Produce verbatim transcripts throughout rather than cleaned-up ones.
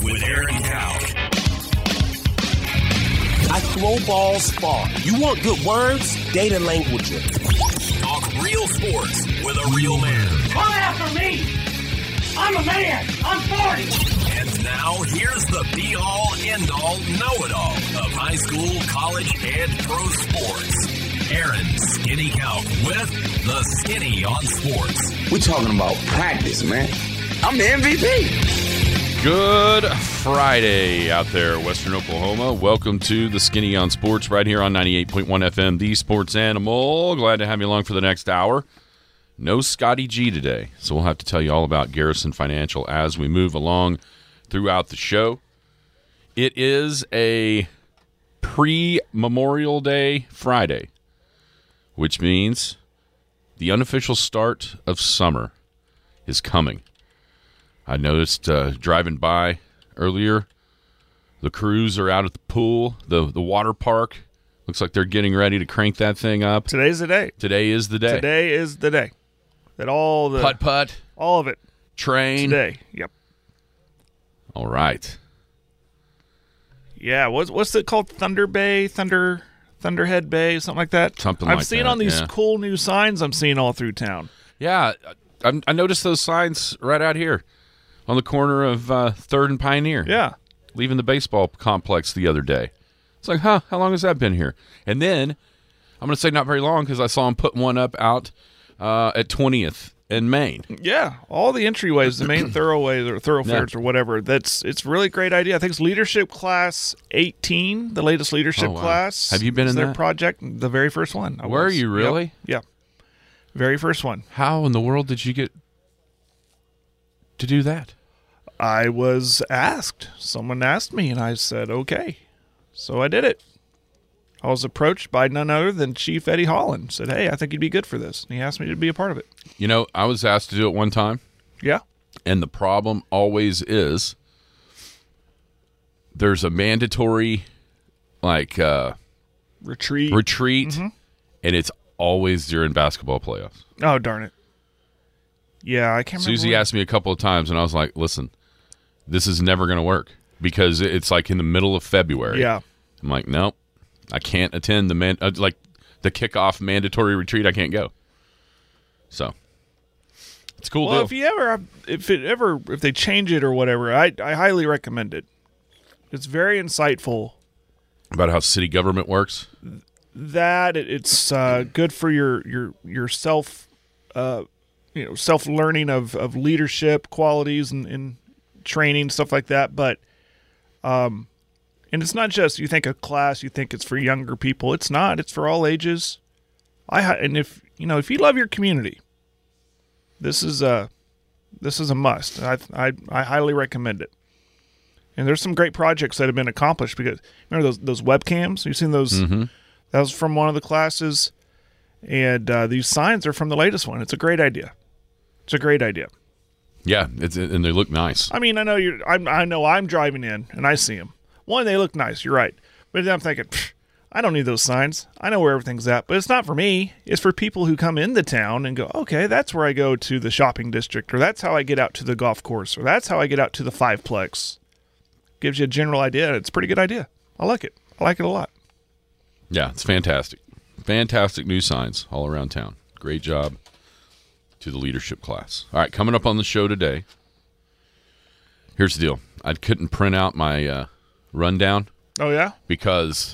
with Aaron Cow. I throw balls far. You want good words? Data language. Talk real sports with a real man. Come after me! I'm a man! I'm forty! And now, here's the be-all, end-all, know-it-all of high school, college, and pro sports. Aaron Skinny Cow with the Skinny on Sports. We're talking about practice, man. I'm the M V P. Good Friday out there, Western Oklahoma. Welcome to the Skinny on Sports right here on ninety-eight point one F M, the Sports Animal. Glad to have you along for the next hour. No Scotty G today, so we'll have to tell you all about Garrison Financial as we move along throughout the show. It is a pre-Memorial Day Friday, which means the unofficial start of summer is coming. I noticed uh, driving by earlier, the crews are out at the pool, the the water park. Looks like they're getting ready to crank that thing up. Today's the day. Today is the day. Today is the day. That all the Putt putt. all of it. Train. Today. Yep. All right. Yeah. What's what's it called? Thunder Bay, Thunder Thunderhead Bay, something like that. Something I've like seen that, on these yeah. cool new signs I'm seeing all through town. Yeah, I, I noticed those signs right out here on the corner of uh, Third and Pioneer. Yeah. Leaving the baseball complex the other day. It's like, huh, how long has that been here? And then, I'm going to say not very long because I saw him put one up out uh, at twentieth and Main. Yeah, all the entryways, the main thoroughways or thoroughfares Yeah. or whatever. That's it's a really great idea. I think it's Leadership Class eighteen, the latest leadership Oh, wow. class. Have you been It's in their that? project? The very first one. I Were was. you really? Yep. Yeah. Very first one. How in the world did you get to do that? I was asked. Someone asked me, and I said, okay. So I did it. I was approached by none other than Chief Eddie Holland. Said, hey, I think you'd be good for this. And he asked me to be a part of it. You know, I was asked to do it one time, Yeah. and the problem always is there's a mandatory, like, uh, Retreat. retreat, Mm-hmm. and it's always during basketball playoffs. Oh, darn it. Yeah, I can't remember. Susie when- asked me a couple of times, and I was like, listen, this is never going to work because it's like in the middle of February. Yeah. I'm like, nope, I can't attend the man uh, like the kickoff mandatory retreat. I can't go. So it's a cool. Well, deal. if you ever, if it ever, if they change it or whatever, I, I highly recommend it. It's very insightful. About how city government works. That it, it's uh, good for your your your self, uh, you know, self learning of, of leadership qualities and, and training stuff like that. But, um, and it's not just you think a class, you think it's for younger people. It's not. It's for all ages. I hi- and if you know if you love your community, this is a this is a must. I I I highly recommend it. And there's some great projects that have been accomplished because remember those those webcams? You've seen those. Mm-hmm. That was from one of the classes, and uh, these signs are from the latest one. It's a great idea. It's a great idea. Yeah, it's and they look nice. I mean, I know you're. I'm, I know I'm driving in and I see them. One, they look nice. You're right, but then I'm thinking, I don't need those signs. I know where everything's at, but it's not for me. It's for people who come into town and go, okay, that's where I go to the shopping district, or that's how I get out to the golf course, or that's how I get out to the fiveplex. Gives you a general idea. It's a pretty good idea. I like it. I like it a lot. Yeah, it's fantastic. Fantastic new signs all around town. Great job to the leadership class. All right, coming up on the show today, here's the deal. I couldn't print out my uh, rundown Oh, yeah? because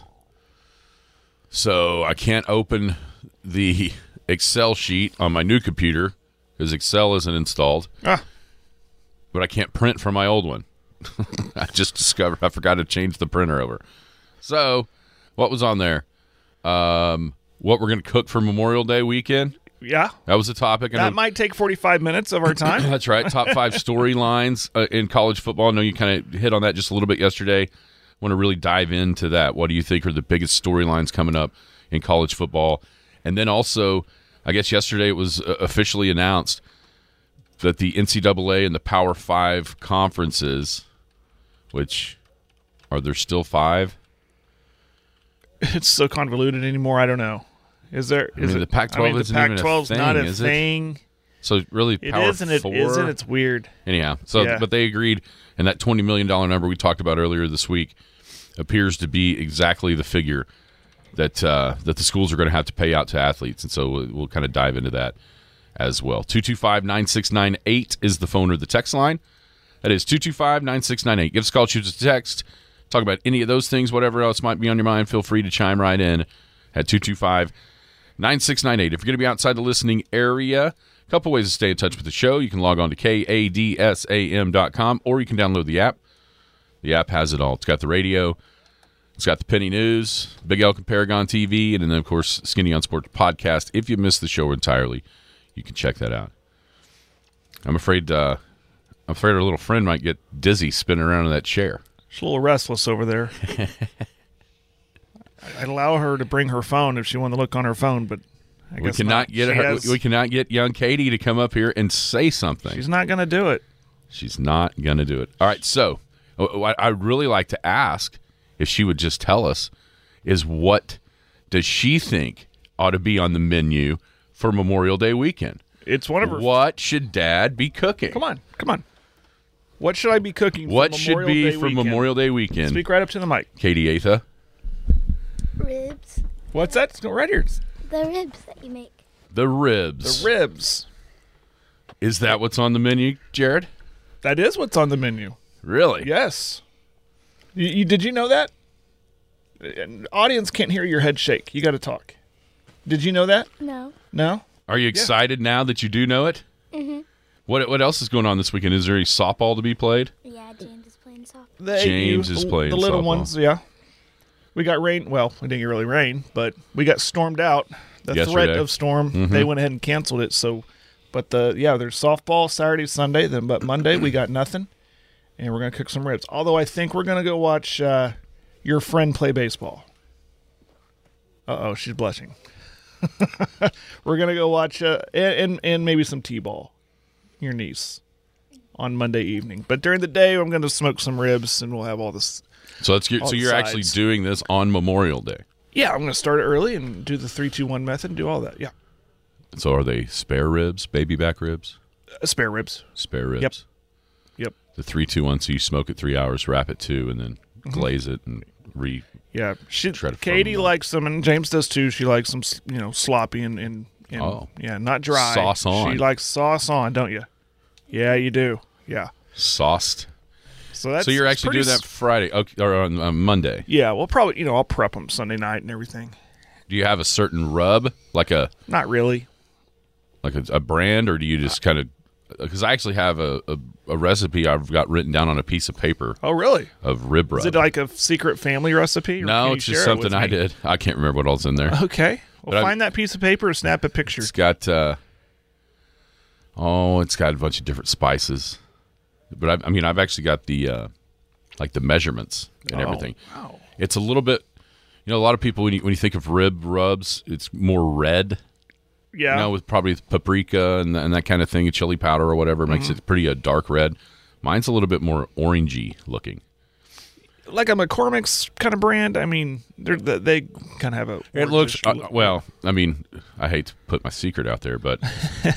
so I can't open the Excel sheet on my new computer because Excel isn't installed, Ah, but I can't print from my old one. I just discovered I forgot to change the printer over. So what was on there? Um, what we're going to cook for Memorial Day weekend. yeah. That was the topic. I That know- might take forty-five minutes of our time. That's right. Top five storylines uh, in college football. I know you kind of hit on that just a little bit yesterday. Want to really dive into that. What do you think are the biggest storylines coming up in college football? And then also, I guess yesterday it was uh, officially announced that the N C double A and the Power Five conferences, which are there still five? It's so convoluted anymore. I don't know. Is there? I Is mean, it, the Pac twelve I mean, isn't the even a Pac twelve's thing, not a is it? thing. So really, It power is and it four. isn't. It's weird. Anyhow, so Yeah. but they agreed, and that twenty million dollars number we talked about earlier this week appears to be exactly the figure that uh, that the schools are going to have to pay out to athletes, and so we'll, we'll kind of dive into that as well. two two five, nine six nine eight is the phone or the text line. That is two two five, nine six nine eight. Give us a call, shoot us a text, talk about any of those things, whatever else might be on your mind. Feel free to chime right in at two two five, nine six nine eight. If you're going to be outside the listening area, a couple ways to stay in touch with the show. You can log on to K A D S A M dot com, or you can download the app. The app has it all. It's got the radio. It's got the Penny News, Big Elk and Paragon T V, and then, of course, Skinny on Sports podcast. If you missed the show entirely, you can check that out. I'm afraid uh, I'm afraid our little friend might get dizzy spinning around in that chair. She's a little restless over there. I'd allow her to bring her phone if she wanted to look on her phone, but I We guess cannot not. get She her, has- we cannot get young Katie to come up here and say something. She's not going to do it. She's not going to do it. All right, so what I'd really like to ask, if she would just tell us, is what does she think ought to be on the menu for Memorial Day weekend? It's one of her. What should Dad be cooking? Come on, come on. What should I be cooking? What for should Memorial be Day for weekend? Memorial Day weekend? Speak right up to the mic. Katie Atha. Ribs. What's that? Go right here. The ribs that you make. The ribs. The ribs. Is that what's on the menu, Jared? That is what's on the menu. Really? Yes. You, you did you know that? An audience can't hear your head shake. You got to talk. Did you know that? No. No. Are you excited now that you do know it? Mm-hmm. What What else is going on this weekend? Is there any softball to be played? Yeah, James is playing softball. The James A U, is the- playing the little softball. ones. Yeah. We got rain. Well, we didn't get really rain, but we got stormed out. The threat Yesterday. of storm. Mhm. They went ahead and canceled it. So, but the yeah, there's softball Saturday, Sunday. Then, but Monday we got nothing, and we're gonna cook some ribs. Although I think we're gonna go watch uh, your friend play baseball. Uh oh, she's blushing. We're gonna go watch uh, and, and and maybe some t-ball. Your niece on Monday evening. But during the day, I'm gonna smoke some ribs, and we'll have all this. So that's All so the you're actually sides. doing this on Memorial Day. Yeah, I'm gonna start it early and do the three, two, one method and do all that. Yeah, So are they spare ribs, baby back ribs, uh, spare ribs. spare ribs? Yep. Yep. The three, two, one. So you smoke it three hours, wrap it two, and then Mm-hmm. glaze it and re. Yeah, she. Try to Katie firm them up. likes them, and James does too. She likes them, s- you know, sloppy and and, and Oh. yeah, not dry. Sauce on. She likes sauce on, don't you? Yeah, you do. Yeah. Sauced. So that's so you're it's actually pretty doing s- that Friday okay, or on, on Monday. Yeah, well, probably you know I'll prep them Sunday night and everything. Do you have a certain rub, like a Not really. like a, a brand, or do you just kind of? Because I actually have a, a, a recipe I've got written down on a piece of paper Oh, really? of rib rub. Is it like a secret family recipe? or can no, you it's share just it something with I me? did. I can't remember what all's in there. Okay. Well, But I- find that piece of paper and snap a picture. It's got uh, oh, it's got a bunch of different spices, but I, I mean, I've actually got the uh, like the measurements and Oh, everything. wow. It's a little bit, you know, a lot of people when you when you think of rib rubs, it's more red. Yeah. You know, with probably paprika and, and that kind of thing, chili powder or whatever, makes Mm-hmm. it pretty a dark red. Mine's a little bit more orangey looking. Like a McCormick's kind of brand. I mean, they're, they they kind of have a. It looks orangish uh, look. well. I mean, I hate to put my secret out there, but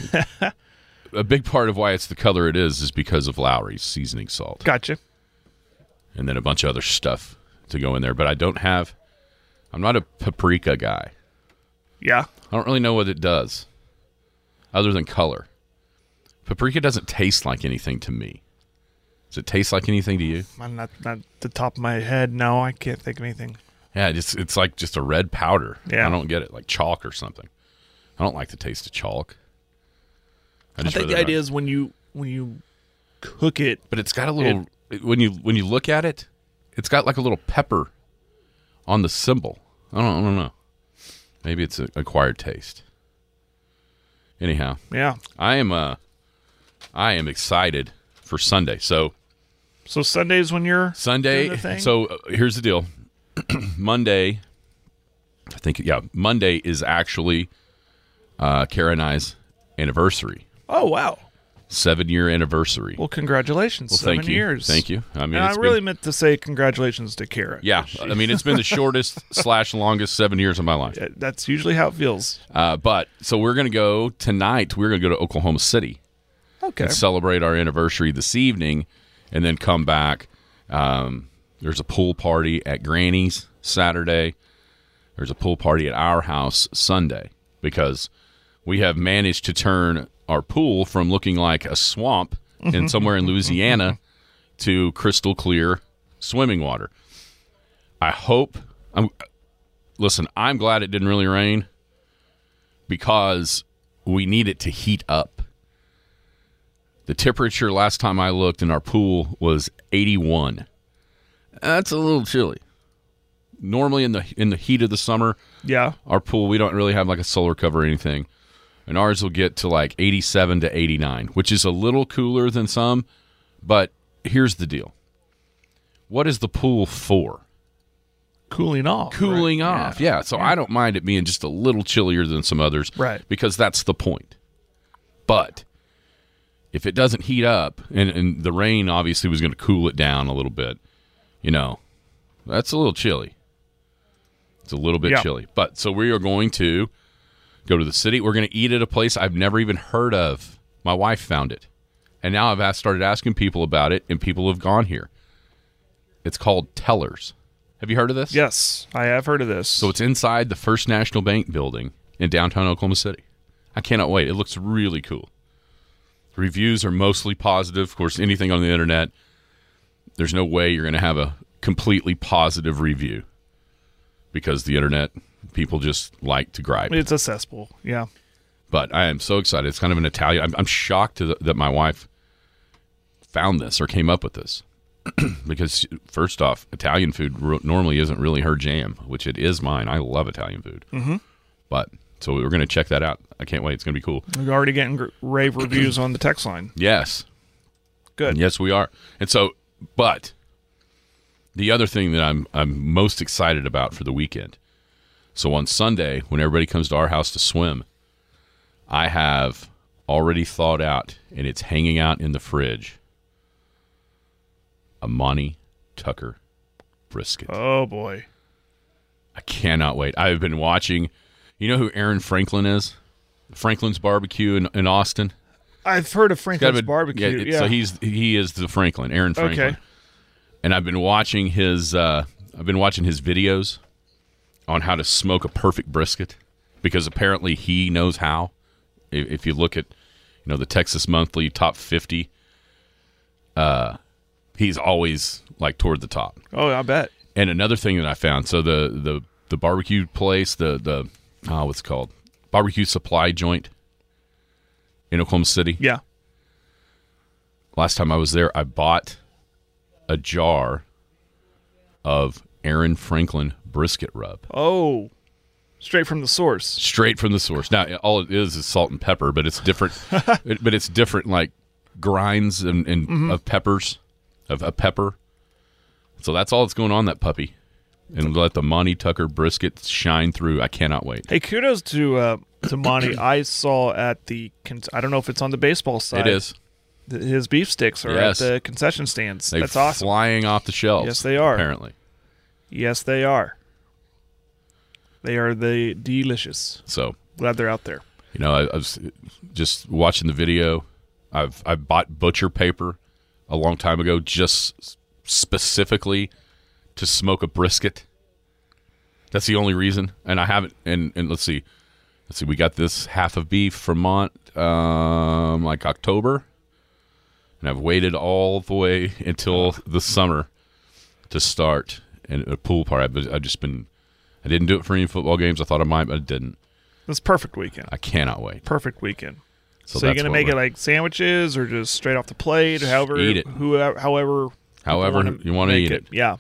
a big part of why it's the color it is is because of Lowry's seasoning salt, Gotcha. and then a bunch of other stuff to go in there. But I don't have. I'm not a paprika guy. Yeah. I don't really know what it does, other than color. Paprika doesn't taste like anything to me. Does it taste like anything to you? I'm not not the top of my head. No, I can't think of anything. Yeah, it's it's like just a red powder. Yeah. I don't get it, like chalk or something. I don't like the taste of chalk. I just think rather the idea not- is when you when you cook it. but it's got a little when you when you look at it, it's got like a little pepper on the symbol. I don't I don't know. Maybe it's an acquired taste. Anyhow, Yeah. I am uh I am excited for Sunday. So So Sundays when you're Sunday. doing the thing? So uh, here's the deal. Monday, I think yeah, Monday is actually uh, Kara and I's anniversary. Oh wow. seven-year anniversary. Well, congratulations. Well, Seven thank you. years. Thank you. I mean, And I it's really been, meant to say congratulations to Kara. yeah. I mean, it's been the shortest slash longest seven years of my life. Yeah, that's usually how it feels. Uh, but so we're going to go tonight. We're going to go to Oklahoma City Okay. and celebrate our anniversary this evening, and then come back. Um, there's a pool party at Granny's Saturday. There's a pool party at our house Sunday, because we have managed to turn our pool from looking like a swamp in somewhere in Louisiana to crystal clear swimming water. I hope I'm listen, I'm glad it didn't really rain, because we need it to heat up. The temperature last time I looked in our pool was eighty-one. That's a little chilly. Normally in the in the heat of the summer, Yeah. our pool, we don't really have like a solar cover or anything. And ours will get to like eighty-seven to eighty-nine, which is a little cooler than some. But here's the deal. What is the pool for? Cooling off. Cooling right? off. Yeah. So I don't mind it being just a little chillier than some others. Right. Because that's the point. But if it doesn't heat up, and, and the rain obviously was going to cool it down a little bit, you know, that's a little chilly. It's a little bit Yeah. chilly. But so we are going to go to the city. We're going to eat at a place I've never even heard of. My wife found it. And now I've asked, started asking people about it, and people have gone here. It's called Tellers. Have you heard of this? Yes, I have heard of this. So it's inside the First National Bank building in downtown Oklahoma City. I cannot wait. It looks really cool. Reviews are mostly positive. Of course, anything on the internet, there's no way you're going to have a completely positive review, because the internet, people just like to gripe. It's a cesspool. Yeah. But I am so excited. It's kind of an Italian. I'm, I'm shocked to the, that my wife found this or came up with this. Because first off, Italian food ro- normally isn't really her jam, which it is mine. I love Italian food. Mm-hmm. But so we're going to check that out. I can't wait. It's going to be cool. We're already getting gr- rave reviews on the text line. Yes. Good. Yes, we are. And so, but the other thing that I'm I'm most excited about for the weekend. So on Sunday, when everybody comes to our house to swim, I have already thought out, and it's hanging out in the fridge, a Monty Tucker brisket. Oh, boy. I cannot wait. I've been watching. You know who Aaron Franklin is? Franklin's Barbecue in, in Austin. I've heard of Got Franklin's a- Barbecue. Yeah, Yeah. So he's he is the Franklin, Aaron Franklin. Okay. And I've been watching his uh, I've been watching his videos on how to smoke a perfect brisket, because apparently he knows how. If, if you look at, you know, the Texas Monthly top fifty, uh, he's always like toward the top. Oh, I bet. And another thing that I found, so the the, the barbecue place, the the oh, what's it called? Barbecue Supply Joint in Oklahoma City. Yeah. Last time I was there, I bought a jar of Aaron Franklin brisket rub. Oh, straight from the source. Straight from the source. Now, all it is is salt and pepper, but it's different. it, but it's different, like grinds and, and Mm-hmm. of peppers, of a pepper. So that's all that's going on in that puppy. And let the Monty Tucker brisket shine through. I cannot wait. Hey, kudos to uh, to Monty. I saw at the con- I don't know if it's on the baseball side. It is. th- His beef sticks are Yes. at the concession stands. They're That's awesome. flying off the shelves. Yes, they are. Apparently. Yes, they are. They are the delicious. So, Glad they're out there. you know, I, I was just watching the video. I've I bought butcher paper a long time ago, just specifically to smoke a brisket. That's the only reason, and I haven't. And, and let's see, let's see. We got this half of beef from Mont, um, like October, and I've waited all the way until the summer to start and a pool party. I've, I've just been. I didn't do it for any football games. I thought I might, but I didn't. It's perfect weekend. I cannot wait. Perfect weekend. So, So, you're that's gonna what make it we're- like sandwiches or just straight off the plate, or however, Eat it. whoever, however, However wanna you wanna make eat it. Yeah.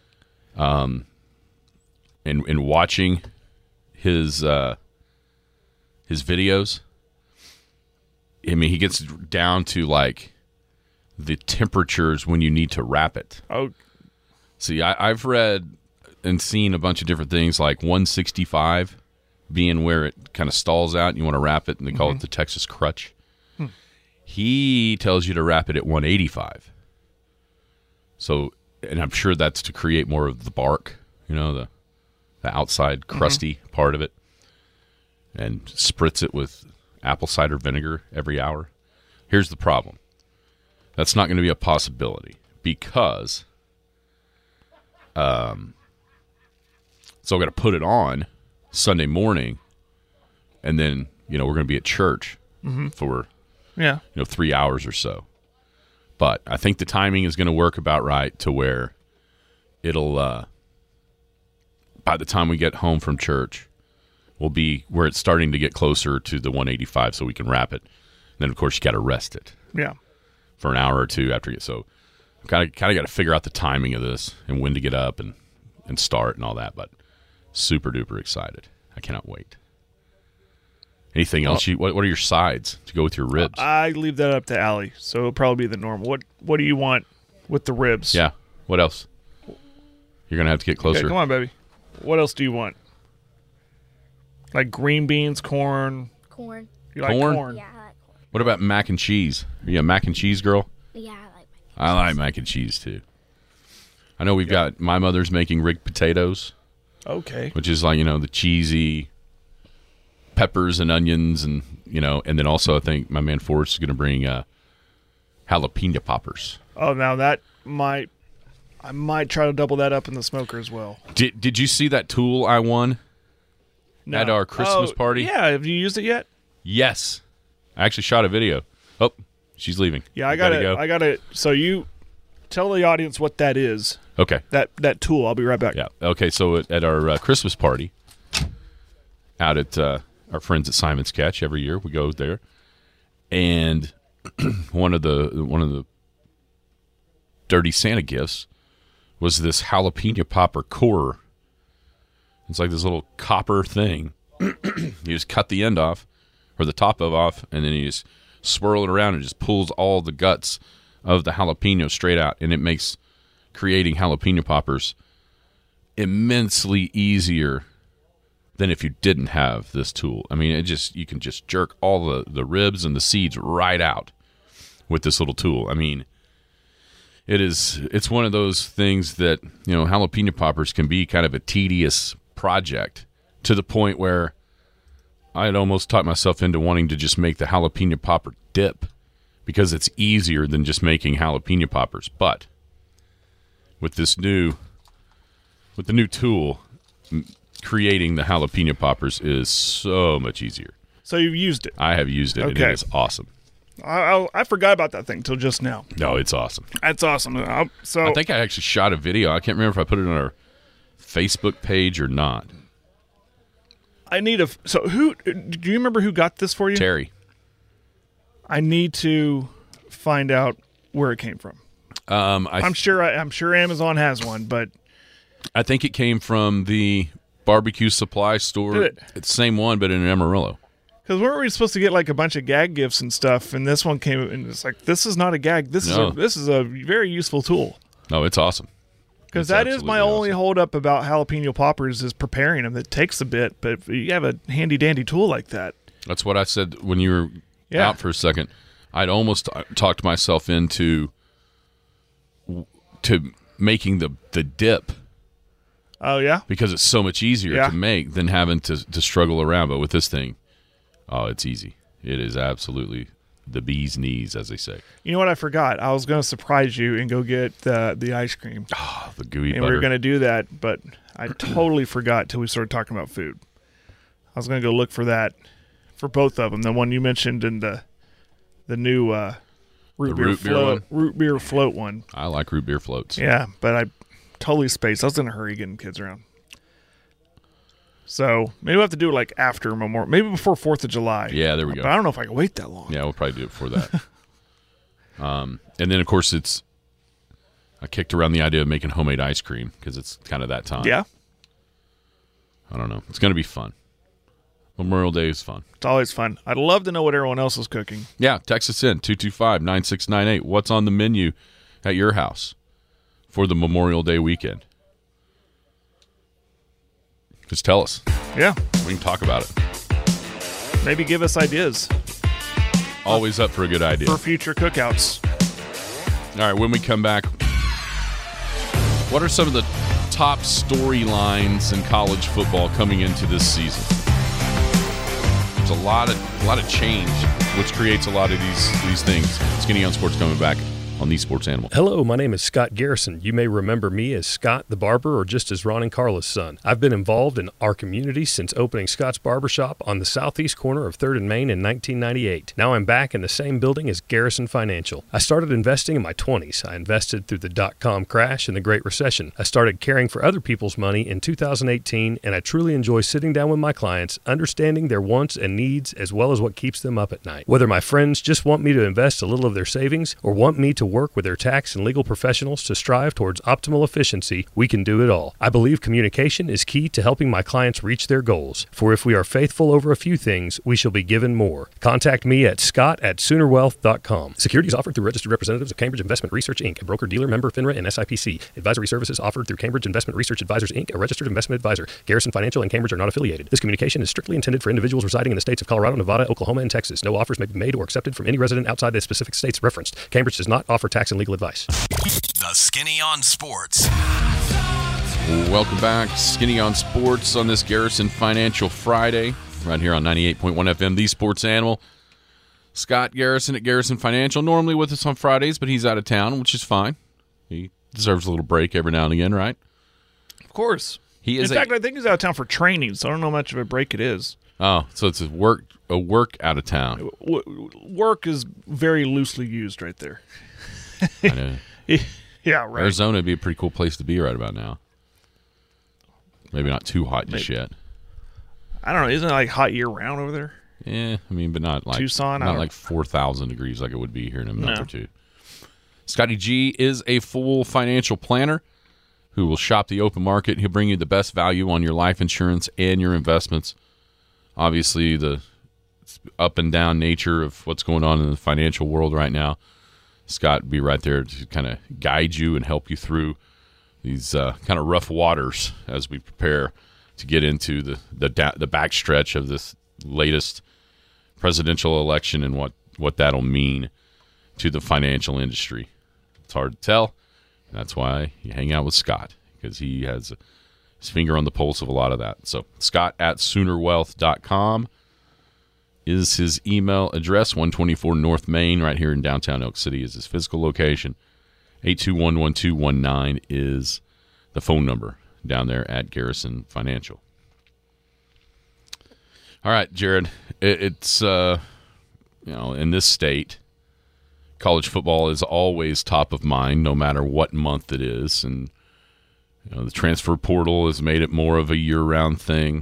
and and watching his uh, his videos. I mean, he gets down to like the temperatures when you need to wrap it. Oh, See, I, I've read and seen a bunch of different things, like one sixty-five being where it kind of stalls out and you want to wrap it, and they call it the Texas crutch. He tells you to wrap it at one eighty-five. So, and I'm sure that's to create more of the bark, you know, the the outside crusty mm-hmm. part of it, and spritz it with apple cider vinegar every hour. Here's the problem. That's not going to be a possibility because um, so I'm going to put it on Sunday morning, and then, you know, we're going to be at church mm-hmm. for, yeah, you know, three hours or so. But I think the timing is going to work about right to where it'll, uh, by the time we get home from church, will be where it's starting to get closer to the one eighty-five so we can wrap it. And then, of course, you got to rest it. Yeah. For an hour or two after you. So I kind of kind of got to figure out the timing of this and when to get up and, and start and all that. But super duper excited. I cannot wait. Anything else? You, what, what are your sides to go with your ribs? I leave that up to Allie, so it'll probably be the normal. What What do you want with the ribs? Yeah. What else? You're going to have to get closer. Okay, come on, baby. What else do you want? Like green beans, corn? Corn. You like corn? corn? Yeah, I like corn. What about mac and cheese? Are you a mac and cheese girl? Yeah, I like mac and cheese. I like mac and cheese, too. I know we've got my mother's making rigged potatoes. Okay. Which is like, you know, the cheesy peppers and onions, and, you know, and then also I think my man Forrest is going to bring uh, jalapeno poppers. Oh, now that might, I might try to double that up in the smoker as well. Did Did you see that tool I won No. at our Christmas oh, party? Yeah, have you used it yet? Yes. I actually shot a video. Oh, she's leaving. Yeah, I You got gotta it. go. I got it. So you tell the audience what that is. Okay. That that tool. I'll be right back. Yeah. Okay. So at, at our uh, Christmas party, out at uh, our friends at Simon's Catch, every year we go there, and one of the one of the dirty Santa gifts was this jalapeno popper core. It's like this little copper thing. You just cut the end off, or the top of off, and then you just swirl it around and just pulls all the guts of the jalapeno straight out, and it makes creating jalapeno poppers immensely easier than if you didn't have this tool. I mean, it just you can just jerk all the, the ribs and the seeds right out with this little tool. I mean, it is it's one of those things that, you know, jalapeno poppers can be kind of a tedious project to the point where I had almost talked myself into wanting to just make the jalapeno popper dip because it's easier than just making jalapeno poppers. But with this new, with the new tool, m- creating the jalapeno poppers is so much easier. So you've used it. I have used it, and Okay. it is awesome. I, I, I forgot about that thing till just now. No, it's awesome. That's awesome. I'll, so I think I actually shot a video. I can't remember if I put it on our Facebook page or not. I need a. So who? Do you remember who got this for you? Terry. I need to find out where it came from. Um, I, I'm sure. I, I'm sure Amazon has one, but I think it came from the barbecue supply store. Did it? It's the same one, but in Amarillo. because weren't we supposed to get like a bunch of gag gifts and stuff? And this one came, and it's like, this is not a gag. This No. is a, this is a very useful tool. No, it's awesome. Because It's that is my absolutely only awesome. hold up about jalapeno poppers is preparing them. It takes a bit, but if you have a handy dandy tool like that. That's what I said when you were Yeah. out for a second. I'd almost uh, talked myself into to making the the dip Oh yeah, because it's so much easier Yeah. to make than having to to struggle around. But with this thing, oh, it's easy. It is absolutely the bee's knees, as they say. you know what? I forgot. I was going to surprise you and go get the the ice cream, Oh, the gooey and butter. we were going to do that, but I totally forgot till we started talking about food. I was going to go look for that for both of them. The one you mentioned and the the new uh, root The beer root beer float, one? root beer float one. I like root beer floats. Yeah, but I totally spaced. I was in a hurry getting kids around. So maybe we'll have to do it like after Memorial, maybe before Fourth of July. Yeah, there we go. But I don't know if I can wait that long. Yeah, we'll probably do it for that. um, and then, of course, it's I kicked around the idea of making homemade ice cream because it's kind of that time. Yeah, I don't know. It's going to be fun. Memorial Day is fun. it's always fun. I'd love to know what everyone else is cooking. Yeah, text us in, two two five, nine six nine eight. What's on the menu at your house for the Memorial Day weekend? Just tell us. Yeah, We can talk about it. maybe give us ideas. Always up for a good idea. for future cookouts. All right, when we come back, what are some of the top storylines in college football coming into this season? There's a lot of a lot of change, which creates a lot of these these things. Skinny on Sports coming back on The Sports Animal. Hello, my name is Scott Garrison. You may remember me as Scott the Barber or just as Ron and Carla's son. I've been involved in our community since opening Scott's Barbershop on the southeast corner of third and Main in nineteen ninety-eight. Now I'm back in the same building as Garrison Financial. I started investing in my twenties. I invested through the dot-com crash and the Great Recession. I started caring for other people's money in two thousand eighteen, and I truly enjoy sitting down with my clients, understanding their wants and needs as well as what keeps them up at night. Whether my friends just want me to invest a little of their savings or want me to work with their tax and legal professionals to strive towards optimal efficiency, we can do it all. I believe communication is key to helping my clients reach their goals. For if we are faithful over a few things, we shall be given more. Contact me at scott at sooner wealth dot com. Securities offered through registered representatives of Cambridge Investment Research, Incorporated, a broker-dealer member FINRA and S I P C. Advisory services offered through Cambridge Investment Research Advisors, Incorporated, a registered investment advisor. Garrison Financial and Cambridge are not affiliated. This communication is strictly intended for individuals residing in the states of Colorado, Nevada, Oklahoma, and Texas. No offers may be made or accepted from any resident outside the specific states referenced. Cambridge does not offer tax and legal advice. The Skinny on Sports. Welcome back, Skinny on Sports on this Garrison Financial Friday, right here on ninety-eight point one F M, The Sports Animal. Scott Garrison at Garrison Financial, normally with us on Fridays, but he's out of town, which is fine. He deserves a little break every now and again, right? Of course. He is. In a, fact, I think he's out of town for training, so I don't know how much of a break it is. Oh, so it's a work a work out of town. W- work is very loosely used right there. I know. Yeah, right. Arizona would be a pretty cool place to be right about now. Maybe not too hot just Maybe. yet. I don't know. Isn't it like hot year round over there? Yeah, I mean, but not like Tucson? I not don't- like four thousand degrees like it would be here in a month No. or two. Scotty G is a full financial planner who will shop the open market. He'll bring you the best value on your life insurance and your investments. Obviously, the up and down nature of what's going on in the financial world right now, Scott will be right there to kind of guide you and help you through these uh, kind of rough waters as we prepare to get into the the, da- the backstretch of this latest presidential election and what, what that'll mean to the financial industry. It's hard to tell. That's why you hang out with Scott, because he has his finger on the pulse of a lot of that. So Scott at sooner wealth dot com is his email address. one twenty-four North Main, right here in downtown Elk City, is his physical location. eight two one, one two one nine is the phone number down there at Garrison Financial. All right, Jared, it, it's, uh, you know, in this state, college football is always top of mind, no matter what month it is. And you know, the transfer portal has made it more of a year-round thing.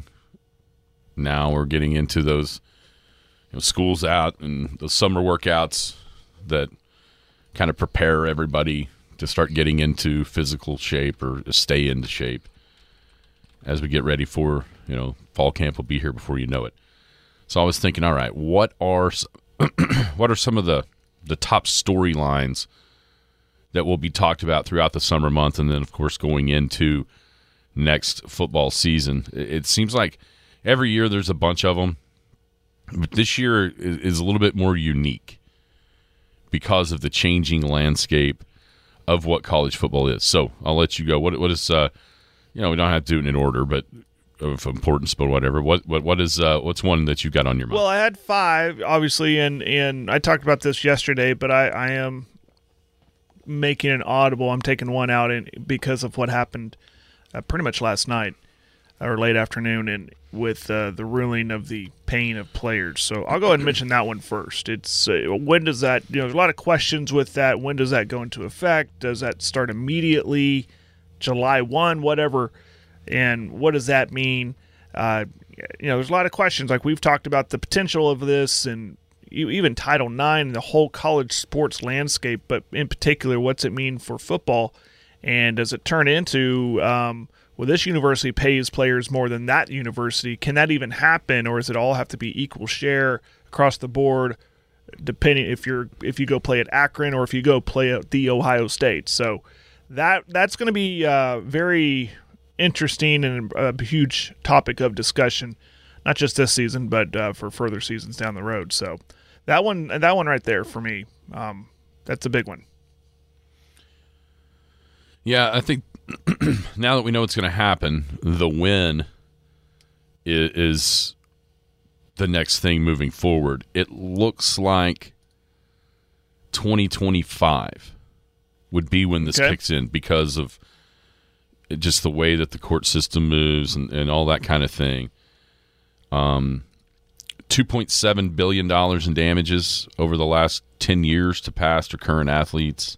Now we're getting into those you know, schools out and the summer workouts that kind of prepare everybody to start getting into physical shape or stay into shape as we get ready for, you know, fall camp will be here before you know it. So I was thinking, all right, what are what are some of the, the top storylines that will be talked about throughout the summer month, and then, of course, going into next football season? It seems like every year there's a bunch of them, but this year is a little bit more unique because of the changing landscape of what college football is. So I'll let you go. What what is uh, you know, we don't have to do it in order, but of importance, but whatever. What what what is uh, what's one that you got on your mind? Well, I had five, obviously, and and I talked about this yesterday, but I, I am making an audible. I'm taking one out in, because of what happened uh, pretty much last night or late afternoon, and with uh, the ruling of the paying of players. So I'll go ahead and mention that one first. It's uh, when does that? You know, there's a lot of questions with that. When does that go into effect? Does that start immediately, July first, whatever? And what does that mean? Uh, you know, there's a lot of questions. Like we've talked about the potential of this, and even Title nine and the whole college sports landscape, but in particular, what's it mean for football? And does it turn into, um, well, this university pays players more than that university? Can that even happen, or does it all have to be equal share across the board, depending if you're if you go play at Akron or if you go play at the Ohio State? So that that's going to be uh, very interesting and a huge topic of discussion, not just this season, but uh, for further seasons down the road. So that one, that one right there for me, um, that's a big one. Yeah, I think now that we know what's going to happen, the win is, is the next thing moving forward. It looks like twenty twenty-five would be when this okay. kicks in because of just the way that the court system moves and, and all that kind of thing. Um, two point seven billion dollars in damages over the last ten years to past or current athletes.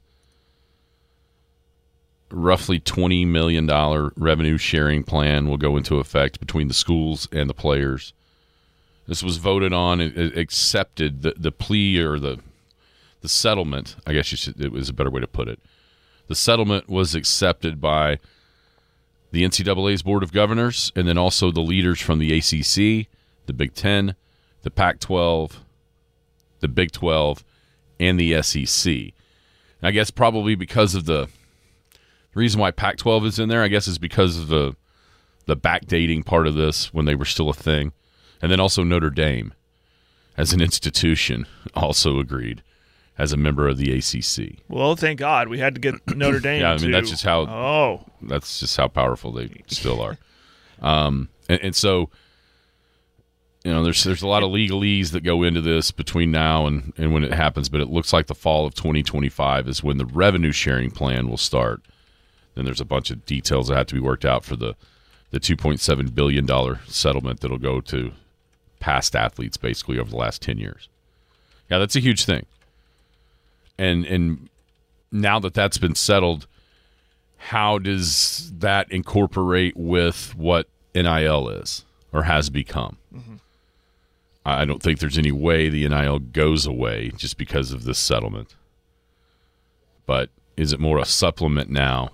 Roughly twenty million dollars revenue sharing plan will go into effect between the schools and the players. This was voted on and accepted. The, the plea or the the settlement, I guess you should, it was a better way to put it. The settlement was accepted by the N C double A's Board of Governors and then also the leaders from the A C C, the Big Ten, the Pac twelve, the Big twelve, and the S E C. And I guess probably because of the The reason why Pac twelve is in there, I guess, is because of the the backdating part of this when they were still a thing. And then also Notre Dame, as an institution, also agreed as a member of the A C C. Well, thank God we had to get Notre Dame. Yeah, I mean, to, that's just how oh. that's just how powerful they still are. Um, and, and so, you know, there's there's a lot of legalese that go into this between now and, and when it happens, but it looks like the fall of twenty twenty-five is when the revenue sharing plan will start. Then there's a bunch of details that have to be worked out for the, the two point seven billion dollars settlement that'll go to past athletes basically over the last ten years. Yeah, that's a huge thing. And and now that that's been settled, how does that incorporate with what N I L is or has become? Mm-hmm. I don't think there's any way the N I L goes away just because of this settlement. But is it more a supplement now?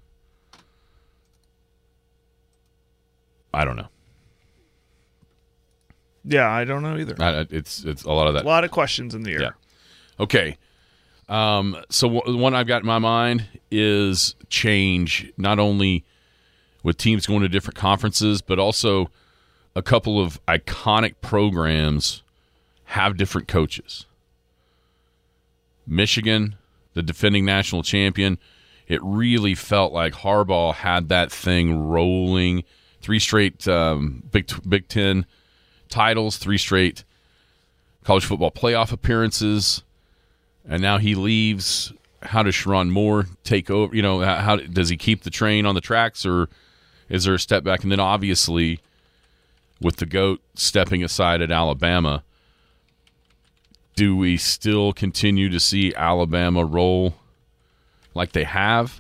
I don't know. Yeah, I don't know either. I, it's it's a lot of that. A lot of questions in the air. Yeah. Okay. Um, so w- the one I've got in my mind is change, not only with teams going to different conferences, but also a couple of iconic programs have different coaches. Michigan, the defending national champion, it really felt like Harbaugh had that thing rolling. Three straight um, Big Big Ten titles, three straight college football playoff appearances, and now he leaves. How does Sherrone Moore take over? You know, how, how does he keep the train on the tracks, or is there a step back? And then obviously, with the GOAT stepping aside at Alabama, do we still continue to see Alabama roll like they have,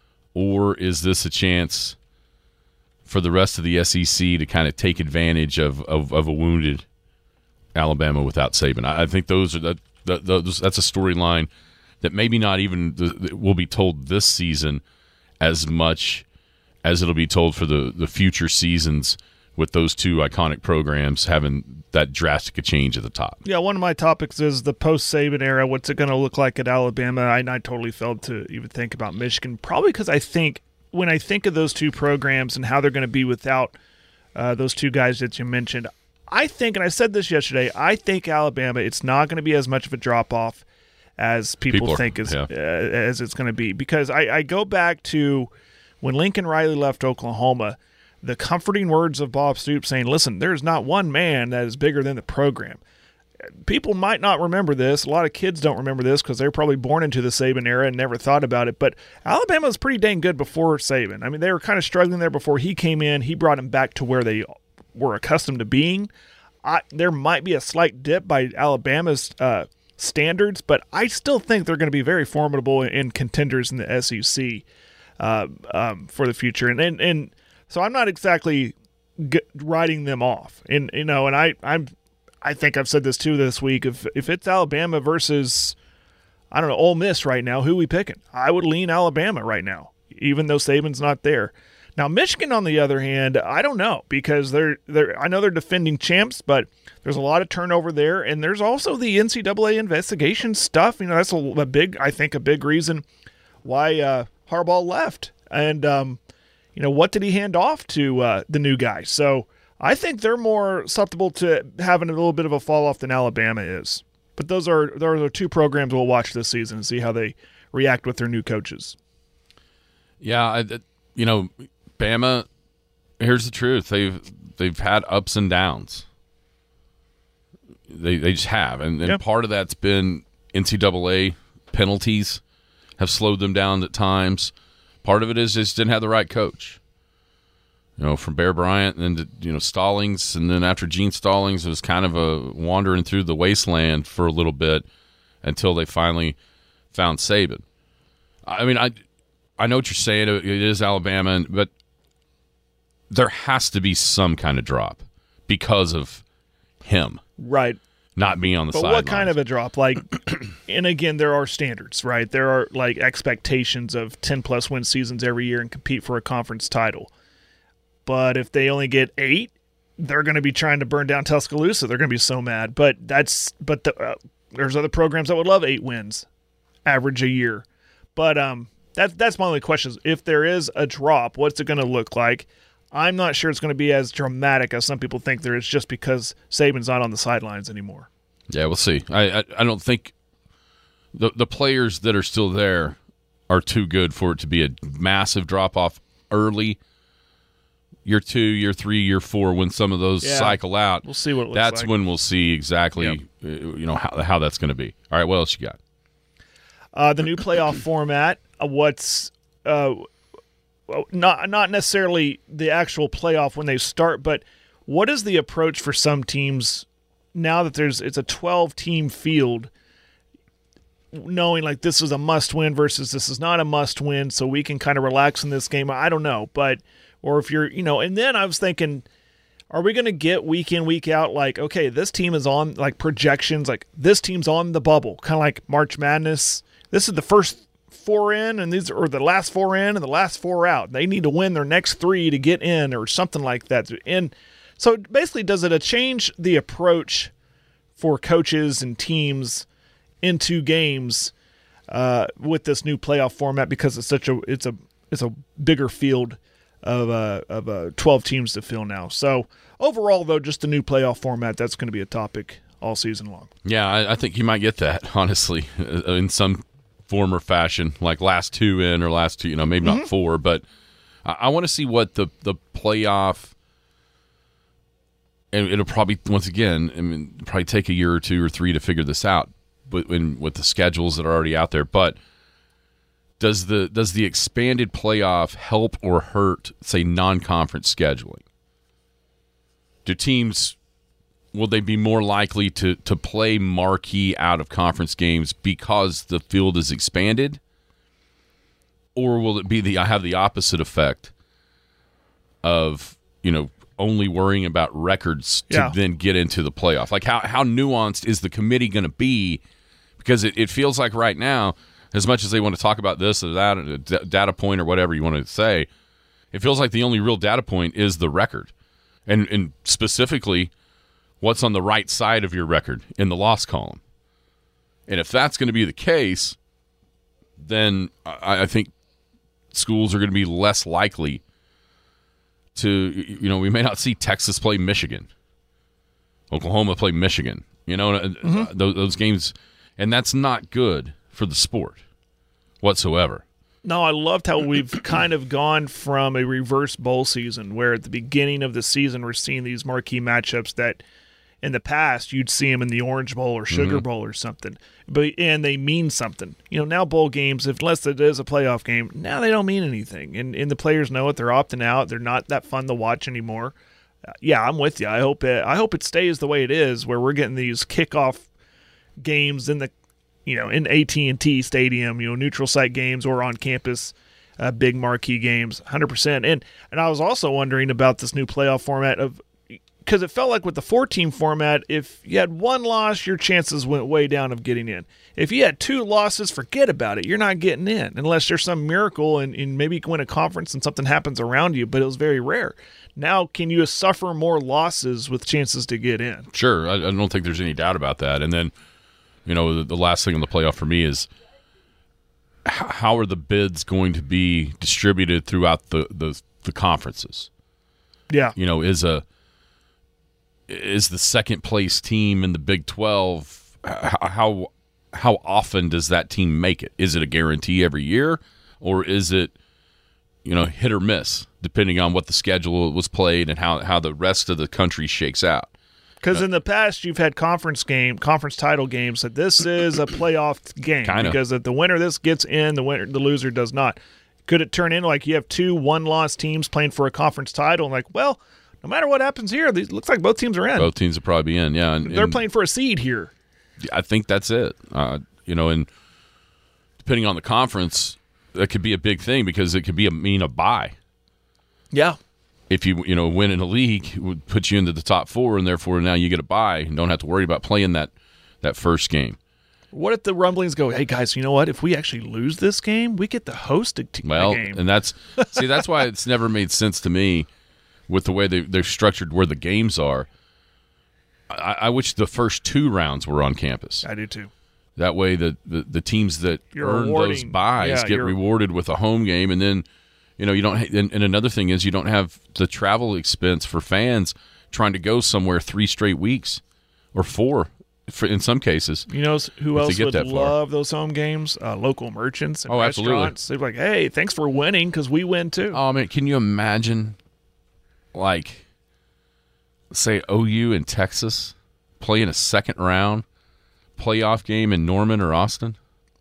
or is this a chance for the rest of the S E C to kind of take advantage of, of, of a wounded Alabama without Saban? I, I think those are the, the, those, that's a storyline that maybe not even the, will be told this season as much as it'll be told for the, the future seasons with those two iconic programs having that drastic a change at the top. Yeah, one of my topics is the post-Saban era. What's it going to look like at Alabama? I, I totally failed to even think about Michigan, probably because I think when I think of those two programs and how they're going to be without uh, those two guys that you mentioned, I think, and I said this yesterday, I think Alabama, it's not going to be as much of a drop-off as people, people are, think as, yeah. uh, as it's going to be. Because I, I go back to when Lincoln Riley left Oklahoma, the comforting words of Bob Stoops saying, listen, there's not one man that is bigger than the program. People might not remember this. A lot of kids don't remember this because they're probably born into the Saban era and never thought about it. But Alabama was pretty dang good before Saban. I mean, they were kind of struggling there before he came in. He brought them back to where they were accustomed to being. I, there might be a slight dip by Alabama's uh, standards, but I still think they're going to be very formidable and contenders in the S E C uh, um, for the future. And and, and so I'm not exactly g- writing them off. And you know, and I I'm. I think I've said this too this week. If if it's Alabama versus, I don't know, Ole Miss right now, who are we picking? I would lean Alabama right now, even though Saban's not there. Now, Michigan, on the other hand, I don't know because they're they're. I know they're defending champs, but there's a lot of turnover there, and there's also the N C double A investigation stuff. You know, that's a, a big, I think, a big reason why uh, Harbaugh left. And um, you know, what did he hand off to uh, the new guy? So I think they're more susceptible to having a little bit of a fall off than Alabama is. But those are those are two programs we'll watch this season and see how they react with their new coaches. Yeah, I, you know, Bama. Here's the truth: they've they've had ups and downs. They they just have, and, and yeah. part of that's been N C double A penalties have slowed them down at times. Part of it is just didn't have the right coach. You know, from Bear Bryant and then to, you know, Stallings, and then after Gene Stallings, it was kind of a wandering through the wasteland for a little bit until they finally found Saban. I mean, I I know what you're saying. It is Alabama, but there has to be some kind of drop because of him. Right. Not being on the but sidelines. What kind of a drop? Like, and again, there are standards, right? There are like expectations of ten plus win seasons every year and compete for a conference title. But if they only get eight, they're going to be trying to burn down Tuscaloosa. They're going to be so mad. But that's but the, uh, there's other programs that would love eight wins, average a year. But um, that's that's my only question: is if there is a drop, what's it going to look like? I'm not sure it's going to be as dramatic as some people think there is, just because Saban's not on the sidelines anymore. Yeah, we'll see. I I, I don't think the the players that are still there are too good for it to be a massive drop off early. Year two, year three, year four, when some of those yeah. cycle out, we'll see what it looks that's like. when we'll see exactly Yep. uh, you know how how that's going to be. All right, what else you got? Uh, the new playoff format. Uh, what's uh, not not necessarily the actual playoff when they start, but what is the approach for some teams now that there's it's a twelve team field, knowing like this is a must win versus this is not a must win, so we can kind of relax in this game. I don't know, but or if you're you know, and then I was thinking, are we going to get week in, week out, like, okay, this team is on, like, projections, like, this team's on the bubble, kind of like March Madness. This is the first four in, and these are the last four in and the last four out. They need to win their next three to get in or something like that. And so basically, does it change the approach for coaches and teams into games uh, with this new playoff format, because it's such a it's a it's a bigger field of uh, of uh, twelve teams to fill now. So overall, though, just the new playoff format, that's going to be a topic all season long. Yeah, I, I think you might get that, honestly, in some form or fashion, like last two in or last two, you know, maybe Mm-hmm. not four, but I, I want to see what the, the playoff, and it'll probably, once again, I mean, probably take a year or two or three to figure this out, but in, with the schedules that are already out there, but Does the does the expanded playoff help or hurt, say, non-conference scheduling? Do teams, will they be more likely to, to play marquee out-of-conference games because the field is expanded? Or will it be the I have the opposite effect of, you know, only worrying about records to Yeah. then get into the playoff? Like, how, how nuanced is the committee going to be? Because it, it feels like right now, as much as they want to talk about this or that, a d- data point or whatever you want to say, it feels like the only real data point is the record. And, and specifically, what's on the right side of your record in the loss column. And if that's going to be the case, then I, I think schools are going to be less likely to, you know, we may not see Texas play Michigan, Oklahoma play Michigan, you know, mm-hmm. those, those games, and that's not good for the sport whatsoever. No, I loved how we've kind of gone from a reverse bowl season where at the beginning of the season we're seeing these marquee matchups that in the past you'd see them in the Orange Bowl or Sugar Mm-hmm. Bowl or something, but and they mean something. You know, now bowl games, if unless it is a playoff game, now they don't mean anything, and and the players know it. They're opting out. They're not that fun to watch anymore. Uh, yeah, I'm with you. I hope it. I hope it stays the way it is, where we're getting these kickoff games in the you know, in A T and T Stadium, you know, neutral site games or on campus, uh, big marquee games, one hundred percent. And and I was also wondering about this new playoff format of because it felt like with the four-team format, if you had one loss, your chances went way down of getting in. If you had two losses, forget about it. You're not getting in unless there's some miracle and, and maybe you can win a conference and something happens around you, but it was very rare. Now, can you suffer more losses with chances to get in? Sure. I, I don't think there's any doubt about that. And then, you know, the, the last thing on the playoff for me is h- how are the bids going to be distributed throughout the, the, the conferences? Yeah. You know, is a is the second place team in the Big twelve how how often does that team make it? Is it a guarantee every year, or is it, you know, hit or miss depending on what the schedule was played and how how the rest of the country shakes out? Because in the past, you've had conference game, conference title games that this is a playoff game. Kinda. Because if the winner of this gets in, the winner, the loser does not. Could it turn into like you have two one-loss teams playing for a conference title, and like, well, no matter what happens here, it looks like both teams are in. Both teams will probably be in, yeah. And, They're and playing for a seed here. I think that's it. Uh, you know, and depending on the conference, that could be a big thing because it could be a mean a bye. Yeah. If you you know win in a league, it would put you into the top four, and therefore now you get a bye and don't have to worry about playing that that first game. What if the rumblings go, hey, guys, you know what? If we actually lose this game, we get to host a t- Well, game. and that's see that's why it's never made sense to me with the way they they're structured where the games are. I, I wish the first two rounds were on campus. I do too. That way, the the, the teams that You're earn rewarding- those buys yeah, get you're- rewarded with a home game, and then you know you don't. Ha- and, and another thing is you don't have the travel expense for fans trying to go somewhere three straight weeks or four, for, in some cases. You know who If they else get would that far. love those home games? Uh, local merchants and Oh, absolutely. restaurants. They're like, hey, thanks for winning because we win too. Oh man, can you imagine, like, say O U in Texas playing a second round playoff game in Norman or Austin?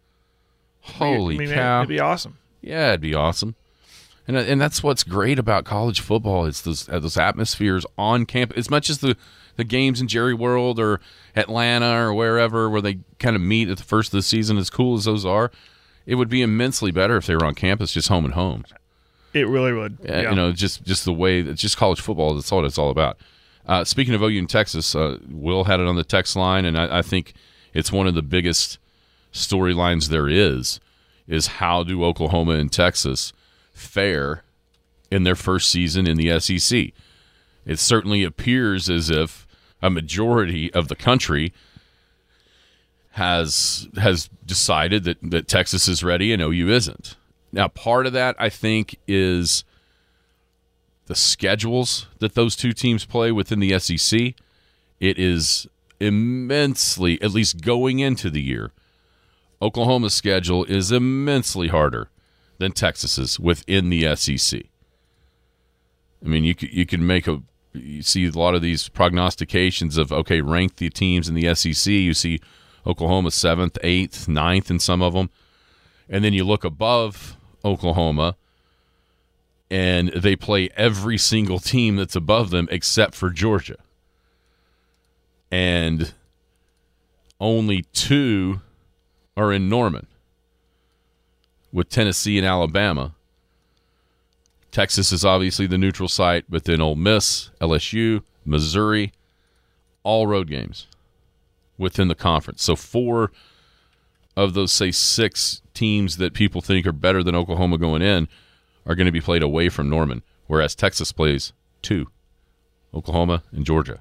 Holy I mean, cow! It'd be awesome. Yeah, it'd be awesome. And and that's what's great about college football. It's those uh, those atmospheres on campus. As much as the, the games in Jerry World or Atlanta or wherever where they kind of meet at the first of the season, as cool as those are, it would be immensely better if they were on campus, just home and home. It really would. Uh, Yeah. You know, just just the way it's just college football. That's all it's all about. Uh, speaking of O U in Texas, uh, Will had it on the text line, and I, I think it's one of the biggest storylines there is. Is how do Oklahoma and Texas fare in their first season in the S E C? It certainly appears as if a majority of the country has has decided that, that Texas is ready and O U isn't. Now, part of that, I think, is the schedules that those two teams play within the S E C. It is immensely, at least going into the year, Oklahoma's schedule is immensely harder than Texas's within the S E C. I mean, you could, you can make a you see a lot of these prognostications of, okay, rank the teams in the S E C. You see Oklahoma seventh, eighth, ninth in some of them. And then you look above Oklahoma, and they play every single team that's above them except for Georgia. And only two are in Norman, with Tennessee and Alabama. Texas is obviously the neutral site, but then Ole Miss, L S U, Missouri, all road games within the conference. So four of those, say, six teams that people think are better than Oklahoma going in are going to be played away from Norman, whereas Texas plays two, Oklahoma and Georgia.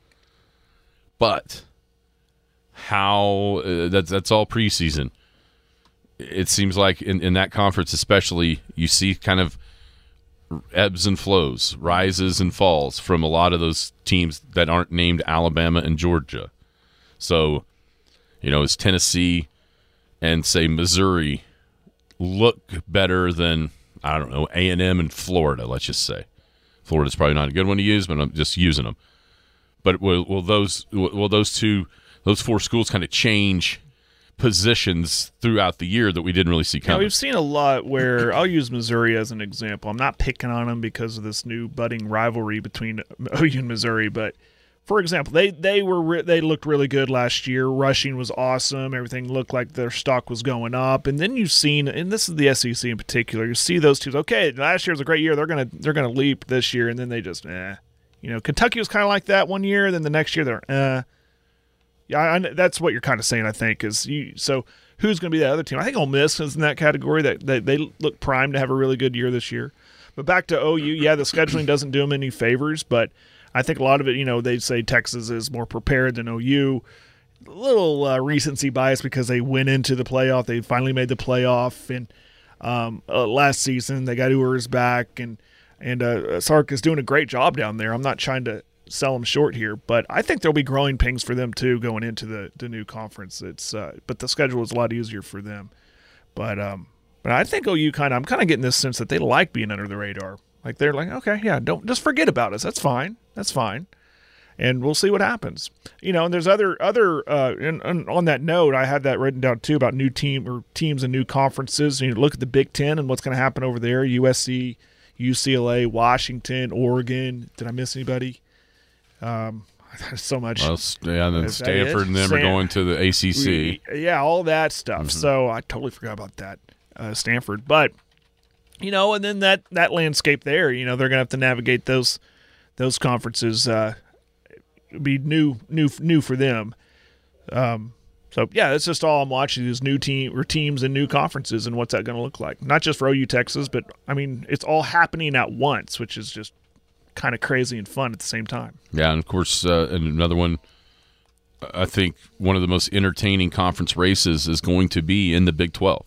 But how uh, that's that's all preseason. It seems like in, in that conference especially, you see kind of ebbs and flows, rises and falls from a lot of those teams that aren't named Alabama and Georgia. So, you know, is Tennessee and, say, Missouri look better than, I don't know, A and M and Florida, let's just say. Florida's probably not a good one to use, but I'm just using them. But will, will those will those two those four schools kind of change positions throughout the year that we didn't really see Now, coming? we've seen a lot where I'll use Missouri as an example. I'm not picking on them because of this new budding rivalry between O U and Missouri, but for example, they they were re- they looked really good last year. Rushing was awesome. Everything looked like their stock was going up. And then you've seen, and this is the S E C in particular, you see those teams. Okay, last year was a great year. They're gonna they're gonna leap this year, and then they just eh. You know, Kentucky was kind of like that one year. Then the next year they're eh. Yeah, I, I, that's what you're kind of saying. I think is you. So who's going to be that other team? I think Ole Miss is in that category. That they, they look primed to have a really good year this year. But back to O U, yeah, the scheduling doesn't do them any favors, but I think a lot of it, you know, they say Texas is more prepared than O U. A little uh, recency bias because they went into the playoff. They finally made the playoff, and um, uh, last season they got Ewers back, and and uh, Sark is doing a great job down there. I'm not trying to sell them short here, but I think there'll be growing pains for them too going into the, the new conference. It's uh, but the schedule is a lot easier for them. But um, but I think O U kind of I'm kind of getting this sense that they like being under the radar. Like they're like, okay, yeah, don't just forget about us. That's fine. That's fine. And we'll see what happens. You know, and there's other other uh, and, and on that note, I had that written down too about new team or teams and new conferences. You know, look at the Big Ten and what's going to happen over there. U S C, U C L A, Washington, Oregon. Did I miss anybody? Um, so much. Well, yeah, and then Stanford, and then we're going to the A C C. Yeah, all that stuff. Mm-hmm. So I totally forgot about that, uh, Stanford. But you know, and then that that landscape there. You know, they're going to have to navigate those those conferences. Uh, be new, new, new for them. Um, so yeah, that's just all I'm watching: these new team or teams and new conferences, and what's that going to look like? Not just for O U Texas, but I mean, it's all happening at once, which is just kind of crazy and fun at the same time. Yeah, and of course, uh, and another one, I think one of the most entertaining conference races is going to be in the Big twelve.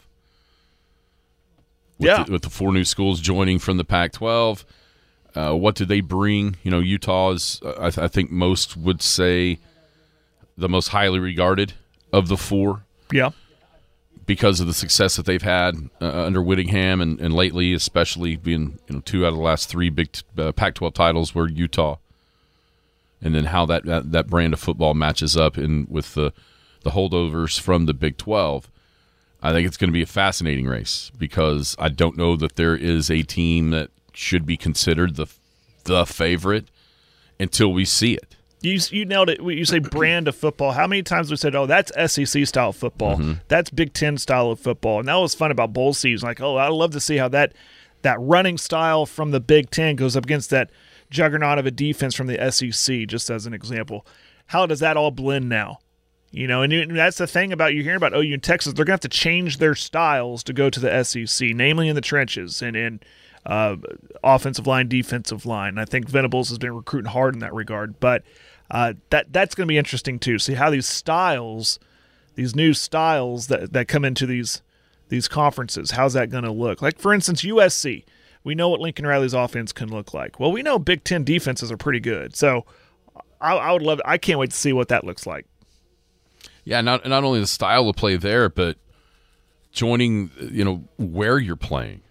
With Yeah. The, with the four new schools joining from the Pac twelve, uh, what do they bring? You know, Utah is, uh, I, th- I think most would say, the most highly regarded of the four. Yeah. Because of the success that they've had uh, under Whittingham, and, and lately, especially being you know two out of the last three Big uh, Pac twelve titles were Utah, and then how that, that, that brand of football matches up in with the the holdovers from the Big twelve. I think it's going to be a fascinating race because I don't know that there is a team that should be considered the the favorite until we see it. You you nailed it. You say brand of football. How many times we said, "Oh, that's S E C style football. Mm-hmm. That's Big Ten style of football." And that was fun about bowl season. Like, oh, I'd love to see how that that running style from the Big Ten goes up against that juggernaut of a defense from the S E C. Just as an example, how does that all blend now? You know, and, you, and that's the thing about you hearing about O U and Texas. They're going to have to change their styles to go to the S E C, namely in the trenches and in uh, offensive line, defensive line. And I think Venables has been recruiting hard in that regard, but. Uh, that that's going to be interesting too. See how these styles, these new styles that, that come into these these conferences, how's that going to look? Like for instance, U S C. We know what Lincoln Riley's offense can look like. Well, we know Big Ten defenses are pretty good. So I, I would love. I can't wait to see what that looks like. Yeah, not not only the style of play there, but joining you know where you're playing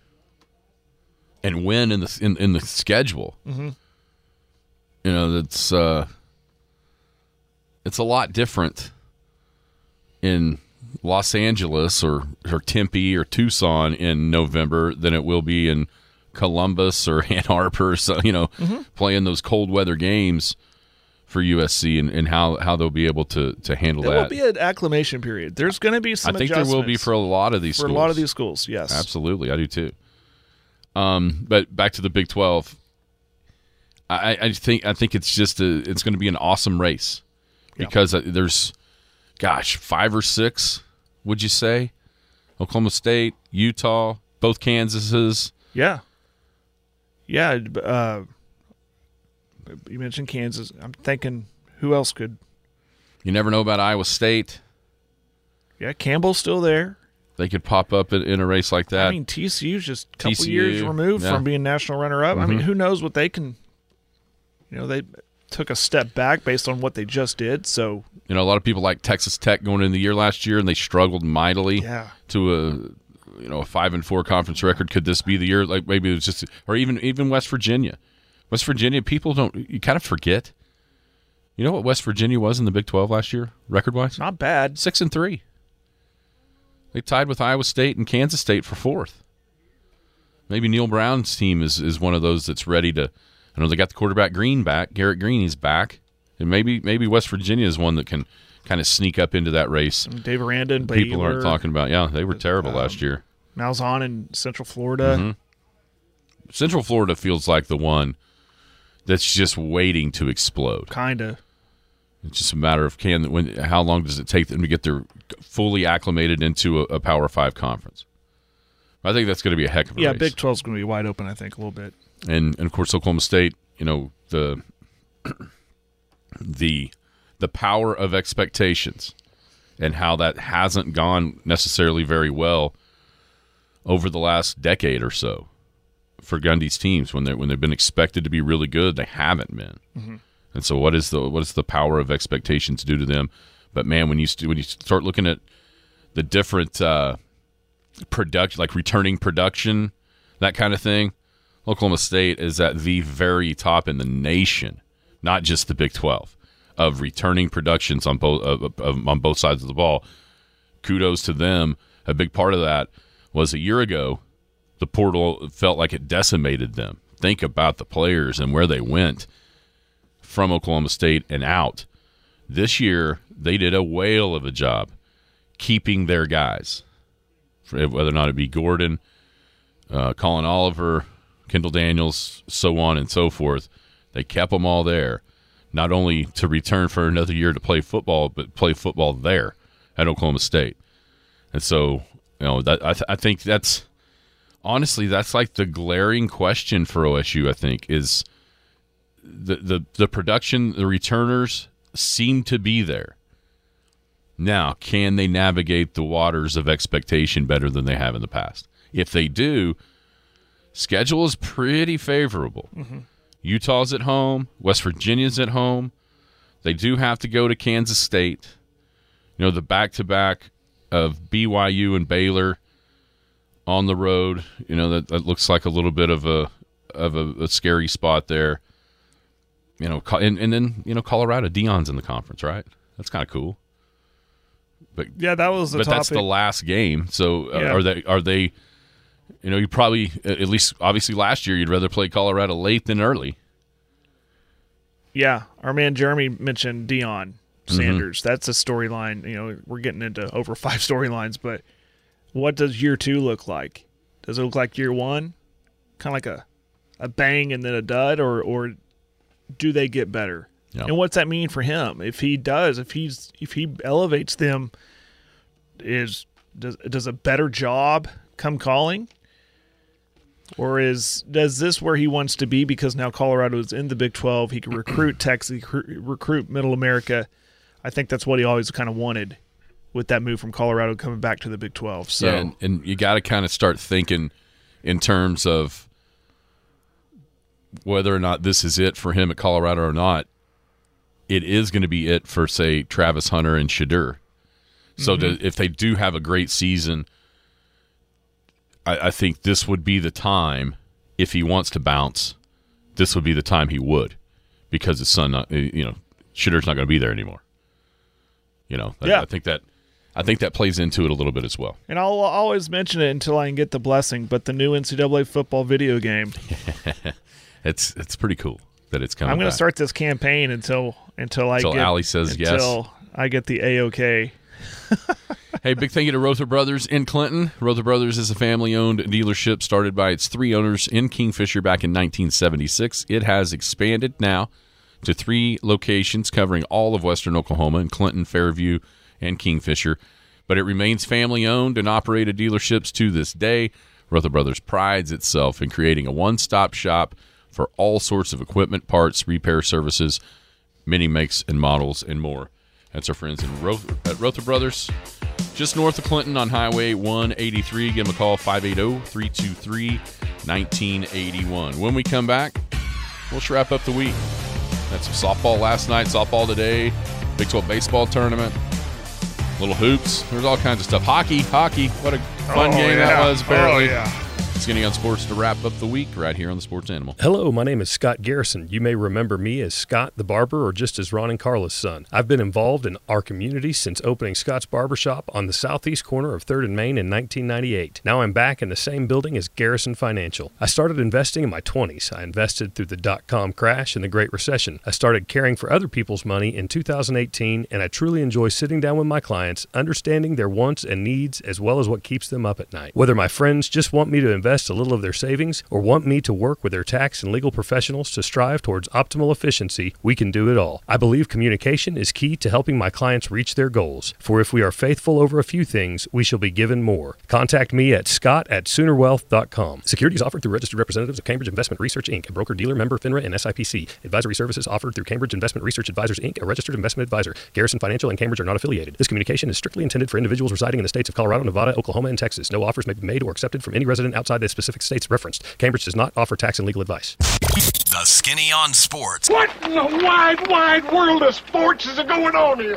and when in the in, in the schedule. Mm-hmm. You know that's. Uh, It's a lot different in Los Angeles or, or Tempe or Tucson in November than it will be in Columbus or Ann Arbor, so, you know, mm-hmm. playing those cold weather games for U S C and, and how, how they'll be able to, to handle there that. There will be an acclimation period. There's going to be some I think there will be for a lot of these for schools. For a lot of these schools, yes. Absolutely, I do too. Um, but back to the Big twelve, I, I think I think it's just a, it's going to be an awesome race. Because yeah. there's, gosh, five or six, would you say? Oklahoma State, Utah, both Kansases. Yeah. Yeah. Uh, you mentioned Kansas. I'm thinking who else could. You never know about Iowa State. Yeah, Campbell's still there. They could pop up in, in a race like that. I mean, T C U's just a couple T C U, years removed yeah. from being national runner-up. Mm-hmm. I mean, who knows what they can, you know, they took a step back based on what they just did. So you know, a lot of people like Texas Tech going into the year last year, and they struggled mightily yeah. to a you know a five and four conference record. Could this be the year? Like maybe it was just, or even even West Virginia. West Virginia, people don't you kind of forget. You know what West Virginia was in the Big twelve last year, record wise? Not bad, six and three. They tied with Iowa State and Kansas State for fourth. Maybe Neil Brown's team is is one of those that's ready to. I know they got the quarterback Green back, Garrett Green, he's back. And maybe maybe West Virginia is one that can kind of sneak up into that race. And Dave Aranda and People Baylor, aren't talking about. Yeah, they were terrible um, last year. Malzahn in Central Florida. Mm-hmm. Central Florida feels like the one that's just waiting to explode. Kind of. It's just a matter of can when how long does it take them to get their fully acclimated into a, a Power Five conference. I think that's going to be a heck of a yeah, race. Yeah, Big twelve's going to be wide open, I think, a little bit. And, and of course, Oklahoma State, you know, the the the power of expectations and how that hasn't gone necessarily very well over the last decade or so for Gundy's teams. When they when they've been expected to be really good, they haven't been. Mm-hmm. And so what is the what is the power of expectations do to them? But man, when you st- when you start looking at the different uh, product, like returning production, that kind of thing, Oklahoma State is at the very top in the nation, not just the Big twelve, of returning productions on both of, of, on both sides of the ball. Kudos to them. A big part of that was a year ago, the portal felt like it decimated them. Think about the players and where they went from Oklahoma State and out. This year, they did a whale of a job keeping their guys, whether or not it be Gordon, uh, Colin Oliver, Kendall Daniels, so on and so forth. They kept them all there, not only to return for another year to play football, but play football there at Oklahoma State. And so, you know, that I, th- I think that's honestly that's like the glaring question for O S U. I think is the the the production, the returners seem to be there. Now, can they navigate the waters of expectation better than they have in the past? If they do, schedule is pretty favorable. Mm-hmm. Utah's at home. West Virginia's at home. They do have to go to Kansas State. You know, the back-to-back of B Y U and Baylor on the road. You know, that, that looks like a little bit of a of a, a scary spot there. You know, and, and then, you know, Colorado, Deion's in the conference, right? That's kind of cool. But yeah, that was the But topic. that's the last game. So uh, Yeah. are they are they you know, you probably at least obviously last year you'd rather play Colorado late than early. Yeah, our man Jeremy mentioned Deion Sanders. Mm-hmm. That's a storyline. You know, we're getting into over five storylines, but what does year two look like? Does it look like year one? Kind of like a, a bang and then a dud, or or do they get better? Yeah. And what's that mean for him? If he does, if he's if he elevates them, is does does a better job come calling? Or is does this where he wants to be because now Colorado is in the Big twelve? He can recruit Texas, he can recruit Middle America. I think that's what he always kind of wanted with that move from Colorado coming back to the Big twelve. So, yeah, and, and you got to kind of start thinking in terms of whether or not this is it for him at Colorado or not. It is going to be it for, say, Travis Hunter and Shadur. So Mm-hmm. to, if they do have a great season, I, I think this would be the time, if he wants to bounce, this would be the time he would, because his son, not, you know, Shadur's not going to be there anymore. You know, I, Yeah. I think that I think that plays into it a little bit as well. and I'll always mention it until I can get the blessing, but the new N C double A football video game. It's it's pretty cool that it's coming. I'm going to back. start this campaign until until I Until get Allie says yes. until I get the A-OK. Hey, big thank you to Rother Brothers in Clinton. Rother Brothers is a family-owned dealership started by its three owners in Kingfisher back in nineteen seventy-six. It has expanded now to three locations covering all of western Oklahoma in Clinton, Fairview, and Kingfisher. But it remains family-owned and operated dealerships to this day. Rother Brothers prides itself in creating a one-stop shop for all sorts of equipment, parts, repair services, many makes and models, and more. That's our friends in Rother, at Rother Brothers, just north of Clinton on Highway one eighty-three. Give them a call, five eight zero, three two three, one nine eight one. When we come back, we'll wrap up the week. That's softball last night, softball today, Big twelve baseball tournament, little hoops. There's all kinds of stuff. Hockey, hockey. What a fun Oh, game yeah. that was, apparently. Oh, yeah. Skinny on Sports to wrap up the week right here on the Sports Animal. Hello, my name is Scott Garrison. You may remember me as Scott the Barber or just as Ron and Carla's son. I've been involved in our community since opening Scott's Barbershop on the southeast corner of third and Main in nineteen ninety-eight. Now I'm back in the same building as Garrison Financial. I started investing in my twenties. I invested through the dot-com crash and the Great Recession. I started caring for other people's money in two thousand eighteen, and I truly enjoy sitting down with my clients, understanding their wants and needs as well as what keeps them up at night. Whether my friends just want me to invest a little of their savings or want me to work with their tax and legal professionals to strive towards optimal efficiency, we can do it all. I believe communication is key to helping my clients reach their goals. For if we are faithful over a few things, we shall be given more. Contact me at scott at sooner wealth dot com. Securities offered through registered representatives of Cambridge Investment Research, Incorporated, a broker-dealer member FINRA and S I P C. Advisory services offered through Cambridge Investment Research Advisors, Incorporated, a registered investment advisor. Garrison Financial and Cambridge are not affiliated. This communication is strictly intended for individuals residing in the states of Colorado, Nevada, Oklahoma, and Texas. No offers may be made or accepted from any resident outside the specific states referenced. Cambridge does not offer tax and legal advice. The The Skinny on Sports. What in the wide, wide world of sports is going on here?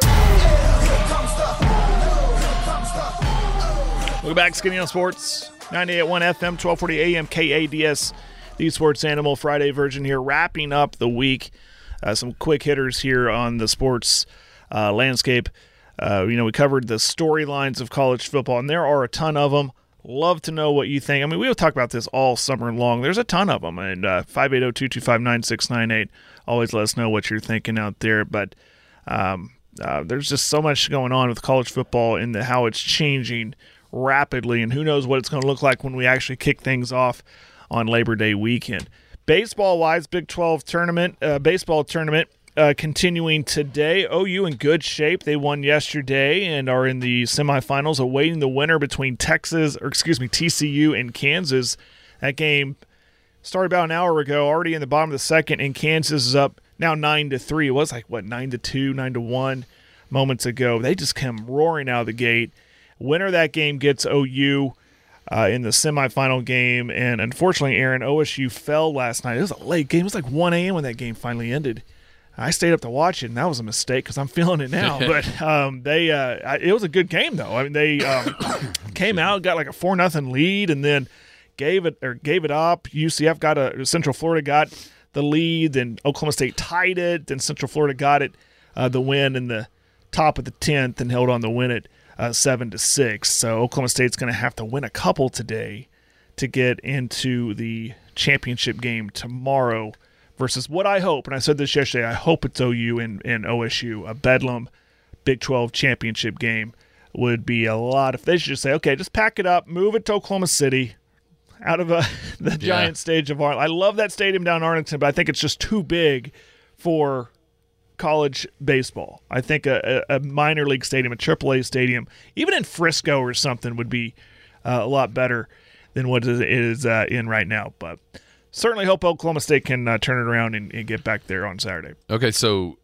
Welcome back, Skinny on Sports. ninety-eight point one F M, twelve forty A M, K A D S. The Sports Animal Friday version here, wrapping up the week. Uh, some quick hitters here on the sports uh, landscape. Uh, you know, we covered the storylines of college football, and there are a ton of them. Love to know what you think. I mean, we'll talk about this all summer long. There's a ton of them. And uh, five eight zero, two two five, nine six nine eight. Always let us know what you're thinking out there. But um, uh, there's just so much going on with college football and the, how it's changing rapidly. And who knows what it's going to look like when we actually kick things off on Labor Day weekend. Baseball-wise, Big twelve tournament, uh, baseball tournament uh, continuing today. O U in good shape. They won yesterday and are in the semifinals, awaiting the winner between Texas, or excuse me, T C U and Kansas. That game started about an hour ago, already in the bottom of the second, and Kansas is up now nine to three. It was like what nine to two, nine to one moments ago. They just came roaring out of the gate. Winner of that game gets O U. Uh, in the semifinal game, and unfortunately, Aaron, O S U fell last night. It was a late game. It was like one a.m. when that game finally ended. I stayed up to watch it, and that was a mistake because I'm feeling it now. But um, they, uh, it was a good game though. I mean, they um, came out, got like a four nothing lead, and then gave it or gave it up. U C F got a Central Florida got the lead, then Oklahoma State tied it, then Central Florida got it uh, the win in the top of the tenth and held on to win it. Uh, seven to six. So Oklahoma State's going to have to win a couple today to get into the championship game tomorrow versus what I hope, and I said this yesterday, I hope it's O U and, and O S U. A Bedlam Big twelve championship game would be a lot. If they should just say, okay, just pack it up, move it to Oklahoma City, out of uh, the yeah. giant stage of Arlington. I love that stadium down in Arlington, but I think it's just too big for college baseball. I think a, a minor league stadium, a triple A stadium, even in Frisco or something would be uh, a lot better than what it is uh, in right now. But certainly hope Oklahoma State can uh, turn it around and, and get back there on Saturday. Okay, so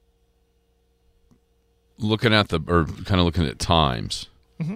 looking at the, or kind of looking at times. Mm-hmm.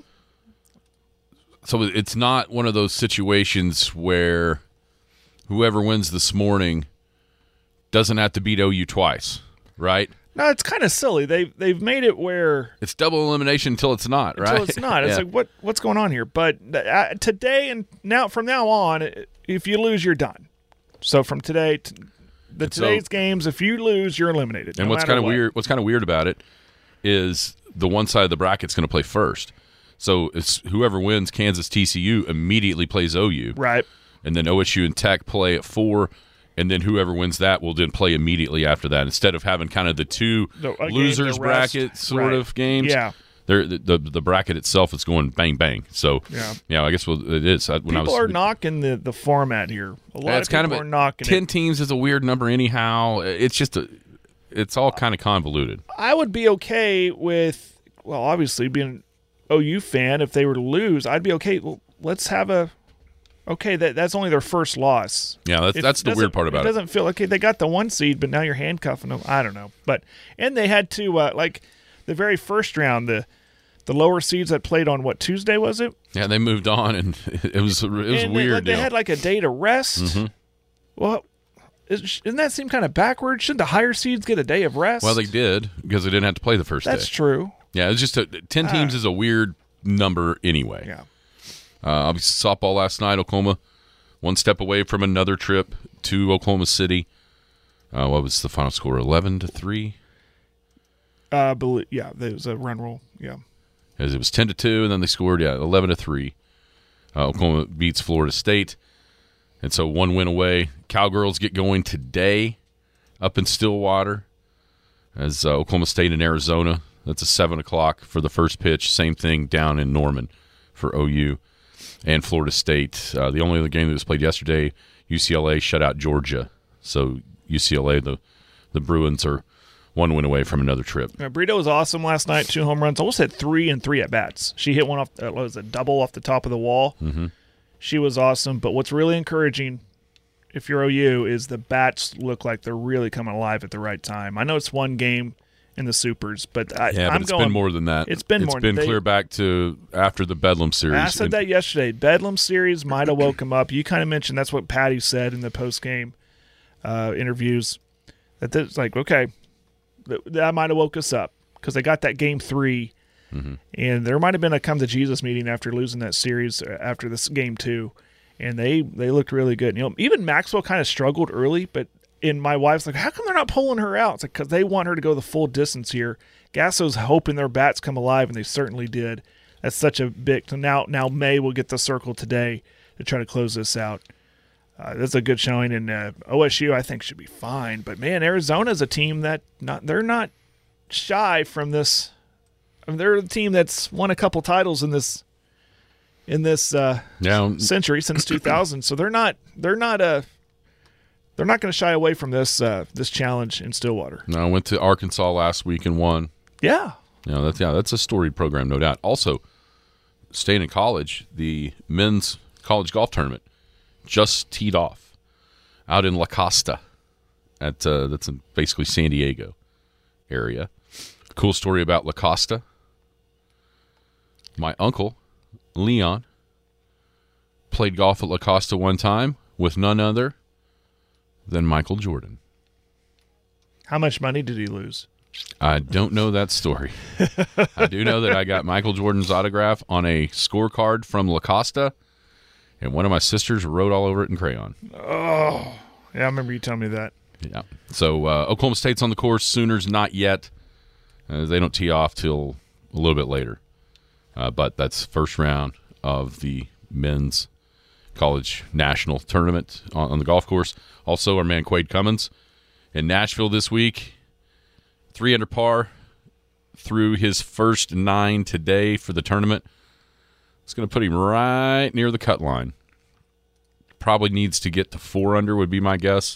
So it's not one of those situations where whoever wins this morning doesn't have to beat O U twice, right? No, it's kind of silly. They've they've made it where it's double elimination until it's not, right? Until it's not. It's yeah. like what what's going on here? But uh, today and now from now on, if you lose, you're done. So from today, to the and today's so, games, if you lose, you're eliminated. And no what's kind of what. weird? What's kind of weird about it is the one side of the bracket's going to play first. So it's whoever wins Kansas T C U immediately plays O U, right? And then O S U and Tech play at four. And then whoever wins that will then play immediately after that. Instead of having kind of the two the, again, losers the rest, bracket sort right. of games, yeah, the, the the bracket itself is going bang bang. So yeah, yeah I guess well, it is. When people I was, are knocking the, the format here. A lot it's of people kind of a, are knocking ten it. teams is a weird number anyhow. It's just a, it's all kind of convoluted. I would be okay with well, obviously being an O U fan. If they were to lose, I'd be okay. Well, let's have a. Okay, that that's only their first loss. Yeah, that's it that's the weird part about it. It doesn't feel okay. They got the one seed, but now you're handcuffing them. I don't know, but and they had to uh, like the very first round, the the lower seeds that played on what Tuesday was it? Yeah, they moved on, and it was it was and weird. They, like, they had like a day to rest. Mm-hmm. Well, doesn't that seem kind of backwards? Shouldn't the higher seeds get a day of rest? Well, they did because they didn't have to play the first that's day. That's true. Yeah, it's just a, ten teams uh, is a weird number anyway. Yeah. Uh, obviously, softball last night, Oklahoma. One step away from another trip to Oklahoma City. Uh, what was the final score? Eleven to three. Uh, believe, yeah, there was a run roll. Yeah, as it was ten to two, and then they scored yeah eleven to three. Uh, Oklahoma beats Florida State, and so one win away. Cowgirls get going today up in Stillwater as uh, Oklahoma State and Arizona. That's a seven o'clock for the first pitch. Same thing down in Norman for O U. And Florida State. Uh, the only other game that was played yesterday, U C L A shut out Georgia. So U C L A, the the Bruins, are one win away from another trip. Yeah, Brito was awesome last night. Two home runs. Almost had three and three at bats. She hit one off. Uh, was a double off the top of the wall. Mm-hmm. She was awesome. But what's really encouraging, if you're O U, is the bats look like they're really coming alive at the right time. I know it's one game in the Supers, but I, yeah, but I'm it's going, been more than that. It's been it's more. It's been they, clear back to after the Bedlam series. I said that yesterday. Bedlam series might have woke him up. You kind of mentioned that's what Patty said in the post game uh, interviews, that it's like, okay, that, that might have woke us up because they got that game three, mm-hmm. and there might have been a come to Jesus meeting after losing that series after this game two, and they, they looked really good. You know, even Maxwell kind of struggled early, but and my wife's like, how come they're not pulling her out? It's like, because they want her to go the full distance here. Gasso's hoping their bats come alive, and they certainly did. That's such a big. So now, now May will get the circle today to try to close this out. Uh, that's a good showing, and uh, O S U I think should be fine. But man, Arizona's a team that not they're not shy from this. I mean, they're a team that's won a couple titles in this in this uh, yeah. century since two thousand. So they're not they're not a they're not going to shy away from this uh, this challenge in Stillwater. No, I went to Arkansas last week and won. Yeah, you know, that's yeah, that's a storied program, no doubt. Also, staying in college, the men's college golf tournament just teed off out in La Costa at uh, that's in basically San Diego area. Cool story about La Costa. My uncle, Leon, played golf at La Costa one time with none other than Michael Jordan. How much money did he lose? I don't know that story. I do know that I got Michael Jordan's autograph on a scorecard from La Costa, and one of my sisters wrote all over it in crayon. Oh, yeah, I remember you telling me that. Yeah. So uh, Oklahoma State's on the course. Sooners not yet. Uh, they don't tee off till a little bit later. Uh, but that's first round of the men's college national tournament on, on the golf course. Also, our man Quade Cummins in Nashville this week. Three under par through his first nine today for the tournament. It's going to put him right near the cut line. Probably needs to get to four under would be my guess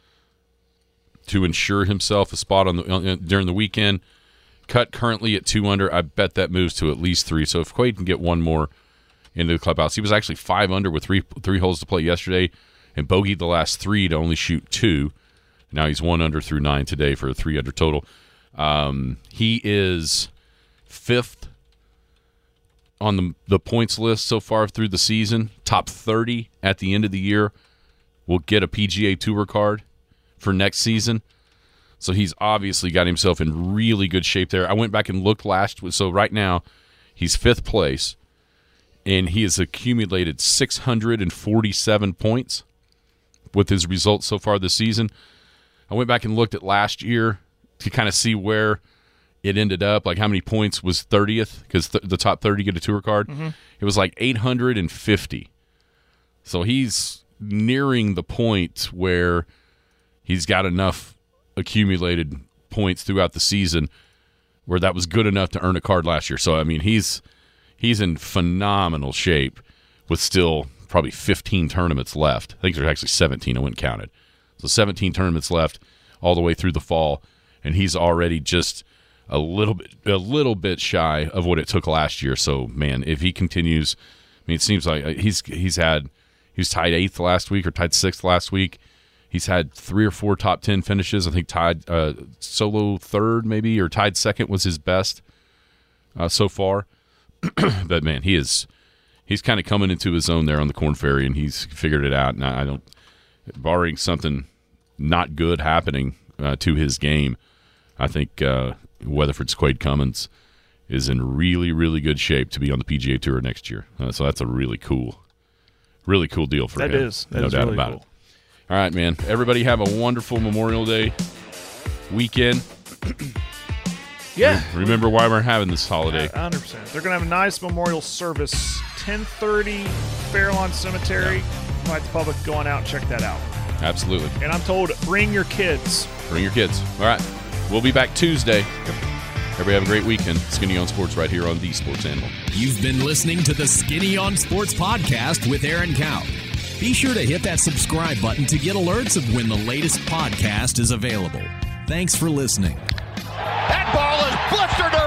to ensure himself a spot on the uh, during the weekend. Cut currently at two under. I bet that moves to at least three. So if Quade can get one more into the clubhouse, he was actually five under with three three holes to play yesterday, and bogeyed the last three to only shoot two. Now he's one under through nine today for a three under total. Um, he is fifth on the the points list so far through the season. Top thirty at the end of the year. Will get a P G A Tour card for next season. So he's obviously got himself in really good shape there. I went back and looked last. So right now he's fifth place, and he has accumulated six hundred forty-seven points with his results so far this season. I went back and looked at last year to kind of see where it ended up, like how many points was thirtieth, because th- the top thirty get a tour card. Mm-hmm. It was like eight hundred fifty. So he's nearing the point where he's got enough accumulated points throughout the season where that was good enough to earn a card last year. So, I mean, he's he's in phenomenal shape with still probably fifteen tournaments left. I think there's actually seventeen. I went and counted. So seventeen tournaments left all the way through the fall, and he's already just a little bit a little bit shy of what it took last year. So, man, if he continues, I mean, it seems like he's he's had he was tied eighth last week or tied sixth last week. He's had three or four top ten finishes. I think tied uh, solo third maybe or tied second was his best uh, so far. But man, he is he's kind of coming into his own there on the Korn Ferry, and he's figured it out. And I don't, barring something not good happening uh, to his game, I think uh, Weatherford's Quade Cummins is in really, really good shape to be on the P G A Tour next year. Uh, so that's a really cool, really cool deal for that him. That is. That no is doubt really about cool. it. All right, man. Everybody have a wonderful Memorial Day weekend. Yeah. Remember why we're having this holiday. one hundred percent. They're going to have a nice memorial service, ten thirty, Fairlawn Cemetery. Yeah. Invite the public going out and check that out. Absolutely. And I'm told, bring your kids. Bring your kids. All right. We'll be back Tuesday. Everybody have a great weekend. Skinny on Sports right here on The Sports Animal. You've been listening to the Skinny on Sports podcast with Aaron Cow. Be sure to hit that subscribe button to get alerts of when the latest podcast is available. Thanks for listening. That ball is blistered